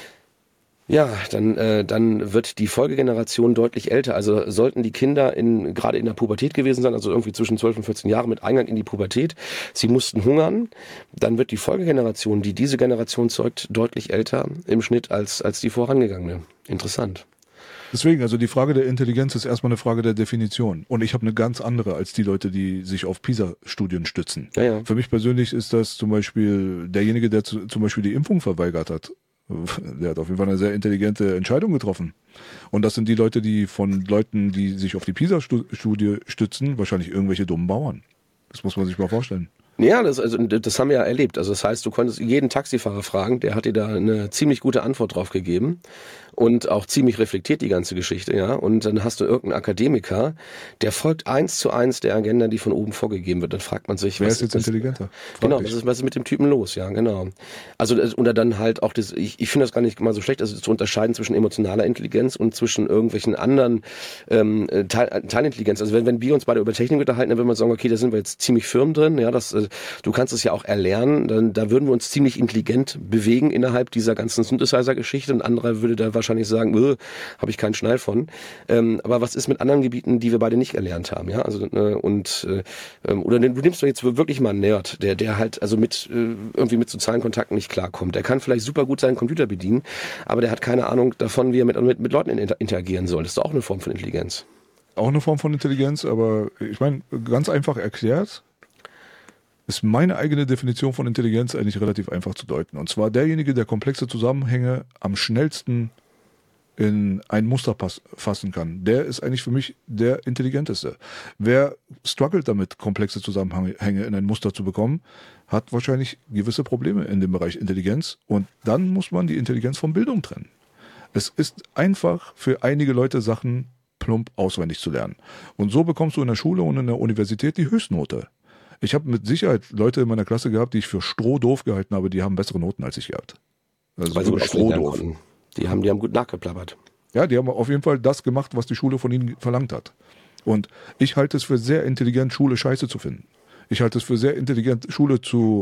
Ja, dann wird die Folgegeneration deutlich älter. Also sollten die Kinder gerade in der Pubertät gewesen sein, also irgendwie zwischen 12 und 14 Jahren mit Eingang in die Pubertät, sie mussten hungern, dann wird die Folgegeneration, die diese Generation zeugt, deutlich älter im Schnitt als die vorangegangene. Interessant. Deswegen, also die Frage der Intelligenz ist erstmal eine Frage der Definition. Und ich habe eine ganz andere als die Leute, die sich auf PISA-Studien stützen. Ja. Für mich persönlich ist das zum Beispiel derjenige, der zum Beispiel die Impfung verweigert hat. Der hat auf jeden Fall eine sehr intelligente Entscheidung getroffen. Und das sind die Leute, die von Leuten, die sich auf die PISA-Studie stützen, wahrscheinlich irgendwelche dummen Bauern. Das muss man sich mal vorstellen. Ja, das haben wir ja erlebt. Also das heißt, du konntest jeden Taxifahrer fragen, der hat dir da eine ziemlich gute Antwort drauf gegeben und auch ziemlich reflektiert die ganze Geschichte, ja. Und dann hast du irgendeinen Akademiker, der folgt 1:1 der Agenda, die von oben vorgegeben wird. Dann fragt man sich, wer ist jetzt intelligenter? Genau, was ist mit dem Typen los? Ja, genau. Also oder dann halt auch das. Ich finde das gar nicht mal so schlecht, also zu unterscheiden zwischen emotionaler Intelligenz und zwischen irgendwelchen anderen Teilintelligenz. Also wenn wir uns beide über Technik unterhalten, dann würden wir sagen, okay, da sind wir jetzt ziemlich firm drin. Ja, du kannst es ja auch erlernen. Da würden wir uns ziemlich intelligent bewegen innerhalb dieser ganzen Synthesizer-Geschichte. Und anderer würde da wahrscheinlich sagen, habe ich keinen Schnall von. Aber was ist mit anderen Gebieten, die wir beide nicht erlernt haben? Ja, also oder du nimmst doch jetzt wirklich mal einen Nerd, der halt also irgendwie mit sozialen Kontakten nicht klarkommt. Der kann vielleicht super gut seinen Computer bedienen, aber der hat keine Ahnung davon, wie er mit Leuten interagieren soll. Das ist doch auch eine Form von Intelligenz. Auch eine Form von Intelligenz, aber ich meine, ganz einfach erklärt, ist meine eigene Definition von Intelligenz eigentlich relativ einfach zu deuten. Und zwar derjenige, der komplexe Zusammenhänge am schnellsten in ein Muster fassen kann. Der ist eigentlich für mich der Intelligenteste. Wer struggelt damit, komplexe Zusammenhänge in ein Muster zu bekommen, hat wahrscheinlich gewisse Probleme in dem Bereich Intelligenz. Und dann muss man die Intelligenz von Bildung trennen. Es ist einfach für einige Leute Sachen plump auswendig zu lernen. Und so bekommst du in der Schule und in der Universität die Höchstnote. Ich habe mit Sicherheit Leute in meiner Klasse gehabt, die ich für strohdoof gehalten habe, die haben bessere Noten als ich gehabt. Also weil sie strohdoof. Die haben gut nachgeplappert. Ja, die haben auf jeden Fall das gemacht, was die Schule von ihnen verlangt hat. Und ich halte es für sehr intelligent, Schule scheiße zu finden. Ich halte es für sehr intelligent, Schule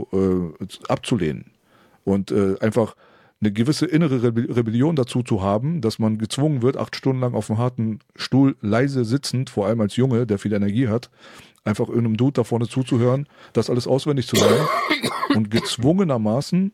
abzulehnen. Und einfach eine gewisse innere Rebellion dazu zu haben, dass man gezwungen wird, 8 Stunden lang auf einem harten Stuhl leise sitzend, vor allem als Junge, der viel Energie hat, einfach irgendeinem Dude da vorne zuzuhören, das alles auswendig zu lernen und gezwungenermaßen,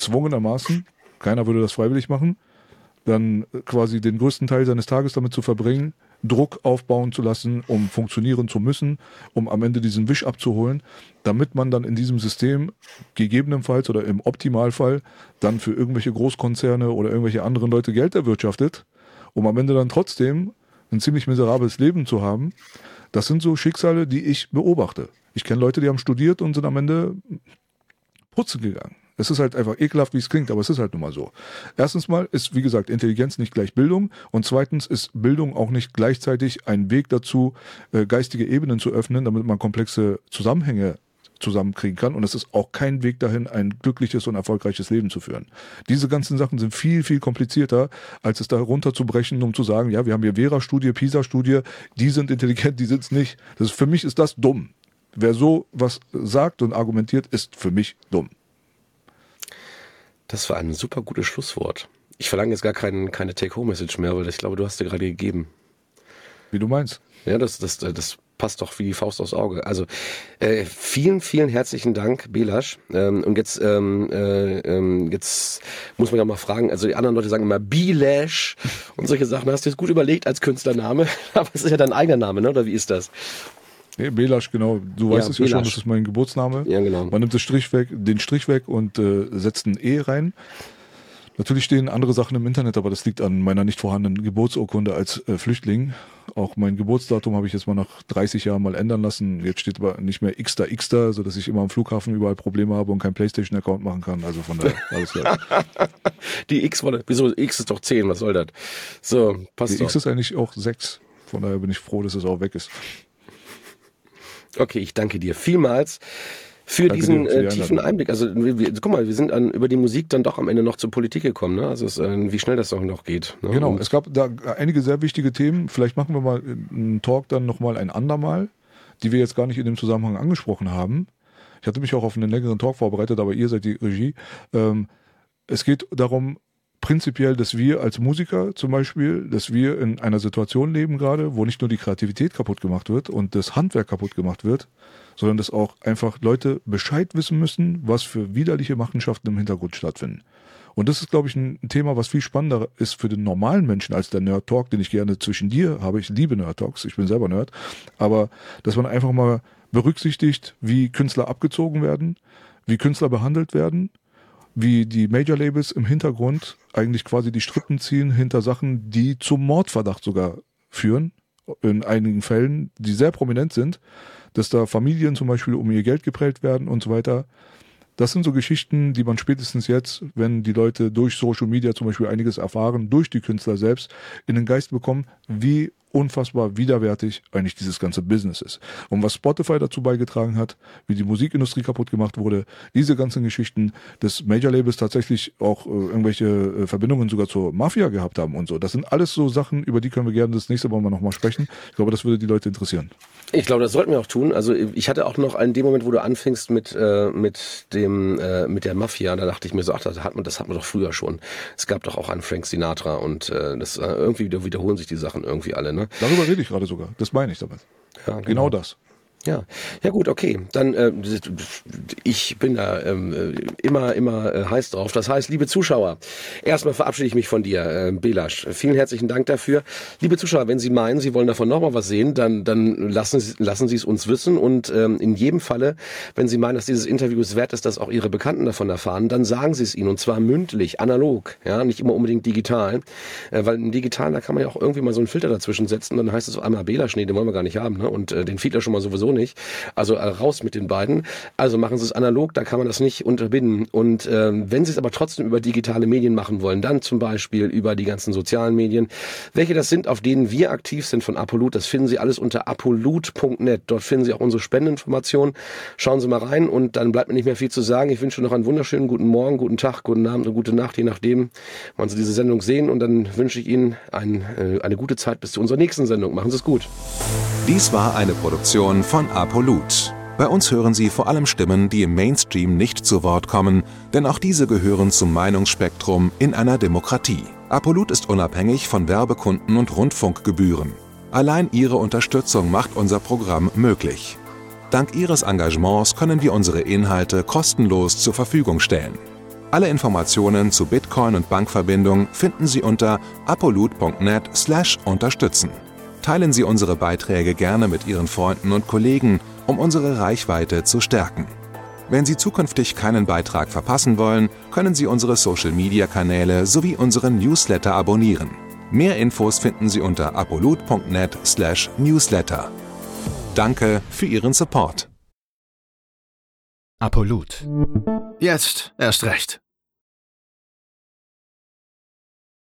keiner würde das freiwillig machen, dann quasi den größten Teil seines Tages damit zu verbringen, Druck aufbauen zu lassen, um funktionieren zu müssen, um am Ende diesen Wisch abzuholen, damit man dann in diesem System gegebenenfalls oder im Optimalfall dann für irgendwelche Großkonzerne oder irgendwelche anderen Leute Geld erwirtschaftet, um am Ende dann trotzdem ein ziemlich miserables Leben zu haben. Das sind so Schicksale, die ich beobachte. Ich kenne Leute, die haben studiert und sind am Ende putzen gegangen. Es ist halt einfach ekelhaft, wie es klingt, aber es ist halt nun mal so. Erstens mal ist, wie gesagt, Intelligenz nicht gleich Bildung und zweitens ist Bildung auch nicht gleichzeitig ein Weg dazu, geistige Ebenen zu öffnen, damit man komplexe Zusammenhänge zusammenkriegen kann und es ist auch kein Weg dahin, ein glückliches und erfolgreiches Leben zu führen. Diese ganzen Sachen sind viel, viel komplizierter, als es da runterzubrechen, um zu sagen, ja, wir haben hier Vera-Studie, PISA-Studie, die sind intelligent, die sind es nicht. Für mich ist das dumm. Wer so was sagt und argumentiert, ist für mich dumm. Das war ein super gutes Schlusswort. Ich verlange jetzt gar keine Take-Home-Message mehr, weil ich glaube, du hast dir gerade gegeben. Wie du meinst. Ja, das passt doch wie die Faust aufs Auge. Also vielen, vielen herzlichen Dank, Belasch. Und jetzt muss man ja mal fragen, also die anderen Leute sagen immer Belasch und solche Sachen. Hast du das gut überlegt als Künstlername? Aber es ist ja dein eigener Name, ne? Oder wie ist das? Nee, Belasch, genau. Du weißt es ja schon, das ist mein Geburtsname. Ja, genau. Man nimmt den Strich weg und setzt ein E rein. Natürlich stehen andere Sachen im Internet, aber das liegt an meiner nicht vorhandenen Geburtsurkunde als Flüchtling. Auch mein Geburtsdatum habe ich jetzt mal nach 30 Jahren mal ändern lassen. Jetzt steht aber nicht mehr Xter, sodass ich immer am Flughafen überall Probleme habe und keinen PlayStation-Account machen kann. Also von daher alles klar. Die X-Wolle. Wieso? X ist doch 10, was soll das? So, passt doch. Die X ist eigentlich auch 6. Von daher bin ich froh, dass es auch weg ist. Okay, ich danke dir vielmals für diesen tiefen Einblick. Also guck mal, wir sind über die Musik dann doch am Ende noch zur Politik gekommen. Ne? Also wie schnell das doch noch geht. Ne? Genau, es gab da einige sehr wichtige Themen. Vielleicht machen wir mal einen Talk dann nochmal ein andermal, die wir jetzt gar nicht in dem Zusammenhang angesprochen haben. Ich hatte mich auch auf einen längeren Talk vorbereitet, aber ihr seid die Regie. Es geht darum, prinzipiell, dass wir als Musiker zum Beispiel, dass wir in einer Situation leben gerade, wo nicht nur die Kreativität kaputt gemacht wird und das Handwerk kaputt gemacht wird, sondern dass auch einfach Leute Bescheid wissen müssen, was für widerliche Machenschaften im Hintergrund stattfinden. Und das ist, glaube ich, ein Thema, was viel spannender ist für den normalen Menschen als der Nerd-Talk, den ich gerne zwischen dir habe. Ich liebe Nerd-Talks, ich bin selber Nerd. Aber dass man einfach mal berücksichtigt, wie Künstler abgezogen werden, wie Künstler behandelt werden, wie die Major-Labels im Hintergrund eigentlich quasi die Strippen ziehen hinter Sachen, die zum Mordverdacht sogar führen, in einigen Fällen, die sehr prominent sind, dass da Familien zum Beispiel um ihr Geld geprellt werden und so weiter. Das sind so Geschichten, die man spätestens jetzt, wenn die Leute durch Social Media zum Beispiel einiges erfahren, durch die Künstler selbst, in den Geist bekommen, wie unfassbar widerwärtig eigentlich dieses ganze Business ist. Und was Spotify dazu beigetragen hat, wie die Musikindustrie kaputt gemacht wurde, diese ganzen Geschichten, dass Major-Labels tatsächlich auch irgendwelche Verbindungen sogar zur Mafia gehabt haben und so. Das sind alles so Sachen, über die können wir gerne das nächste Mal nochmal sprechen. Ich glaube, das würde die Leute interessieren. Ich glaube, das sollten wir auch tun. Also ich hatte auch noch in dem Moment, wo du anfingst mit der Mafia, da dachte ich mir so, ach, das hat man doch früher schon. Es gab doch auch einen Frank Sinatra und das irgendwie wiederholen sich die Sachen irgendwie alle. Ne? Darüber rede ich gerade sogar. Das meine ich damit. Ja, genau das. Ja, gut, okay. Dann ich bin da immer heiß drauf. Das heißt, liebe Zuschauer, erstmal verabschiede ich mich von dir, Belasch. Vielen herzlichen Dank dafür. Liebe Zuschauer, wenn Sie meinen, Sie wollen davon nochmal was sehen, dann lassen Sie es uns wissen. Und in jedem Falle, wenn Sie meinen, dass dieses Interview es wert ist, dass auch Ihre Bekannten davon erfahren, dann sagen Sie es ihnen. Und zwar mündlich, analog, ja, nicht immer unbedingt digital. Weil im Digitalen, da kann man ja auch irgendwie mal so einen Filter dazwischen setzen. Dann heißt es auf einmal Belasch, nee, den wollen wir gar nicht haben. Ne? Und den Fiedler schon mal sowieso nicht. Also raus mit den beiden. Also machen Sie es analog, da kann man das nicht unterbinden. Und wenn Sie es aber trotzdem über digitale Medien machen wollen, dann zum Beispiel über die ganzen sozialen Medien. Welche das sind, auf denen wir aktiv sind von Apollut, das finden Sie alles unter apollut.net. Dort finden Sie auch unsere Spendeninformationen. Schauen Sie mal rein und dann bleibt mir nicht mehr viel zu sagen. Ich wünsche noch einen wunderschönen guten Morgen, guten Tag, guten Abend und gute Nacht, je nachdem, wann Sie diese Sendung sehen. Und dann wünsche ich Ihnen eine gute Zeit bis zu unserer nächsten Sendung. Machen Sie es gut. Dies war eine Produktion von Apollut. Bei uns hören Sie vor allem Stimmen, die im Mainstream nicht zu Wort kommen, denn auch diese gehören zum Meinungsspektrum in einer Demokratie. Apollut ist unabhängig von Werbekunden und Rundfunkgebühren. Allein Ihre Unterstützung macht unser Programm möglich. Dank Ihres Engagements können wir unsere Inhalte kostenlos zur Verfügung stellen. Alle Informationen zu Bitcoin und Bankverbindung finden Sie unter apollut.net/unterstützen. Teilen Sie unsere Beiträge gerne mit Ihren Freunden und Kollegen, um unsere Reichweite zu stärken. Wenn Sie zukünftig keinen Beitrag verpassen wollen, können Sie unsere Social-Media-Kanäle sowie unseren Newsletter abonnieren. Mehr Infos finden Sie unter apollut.net/newsletter. Danke für Ihren Support. Apolut. Jetzt erst recht.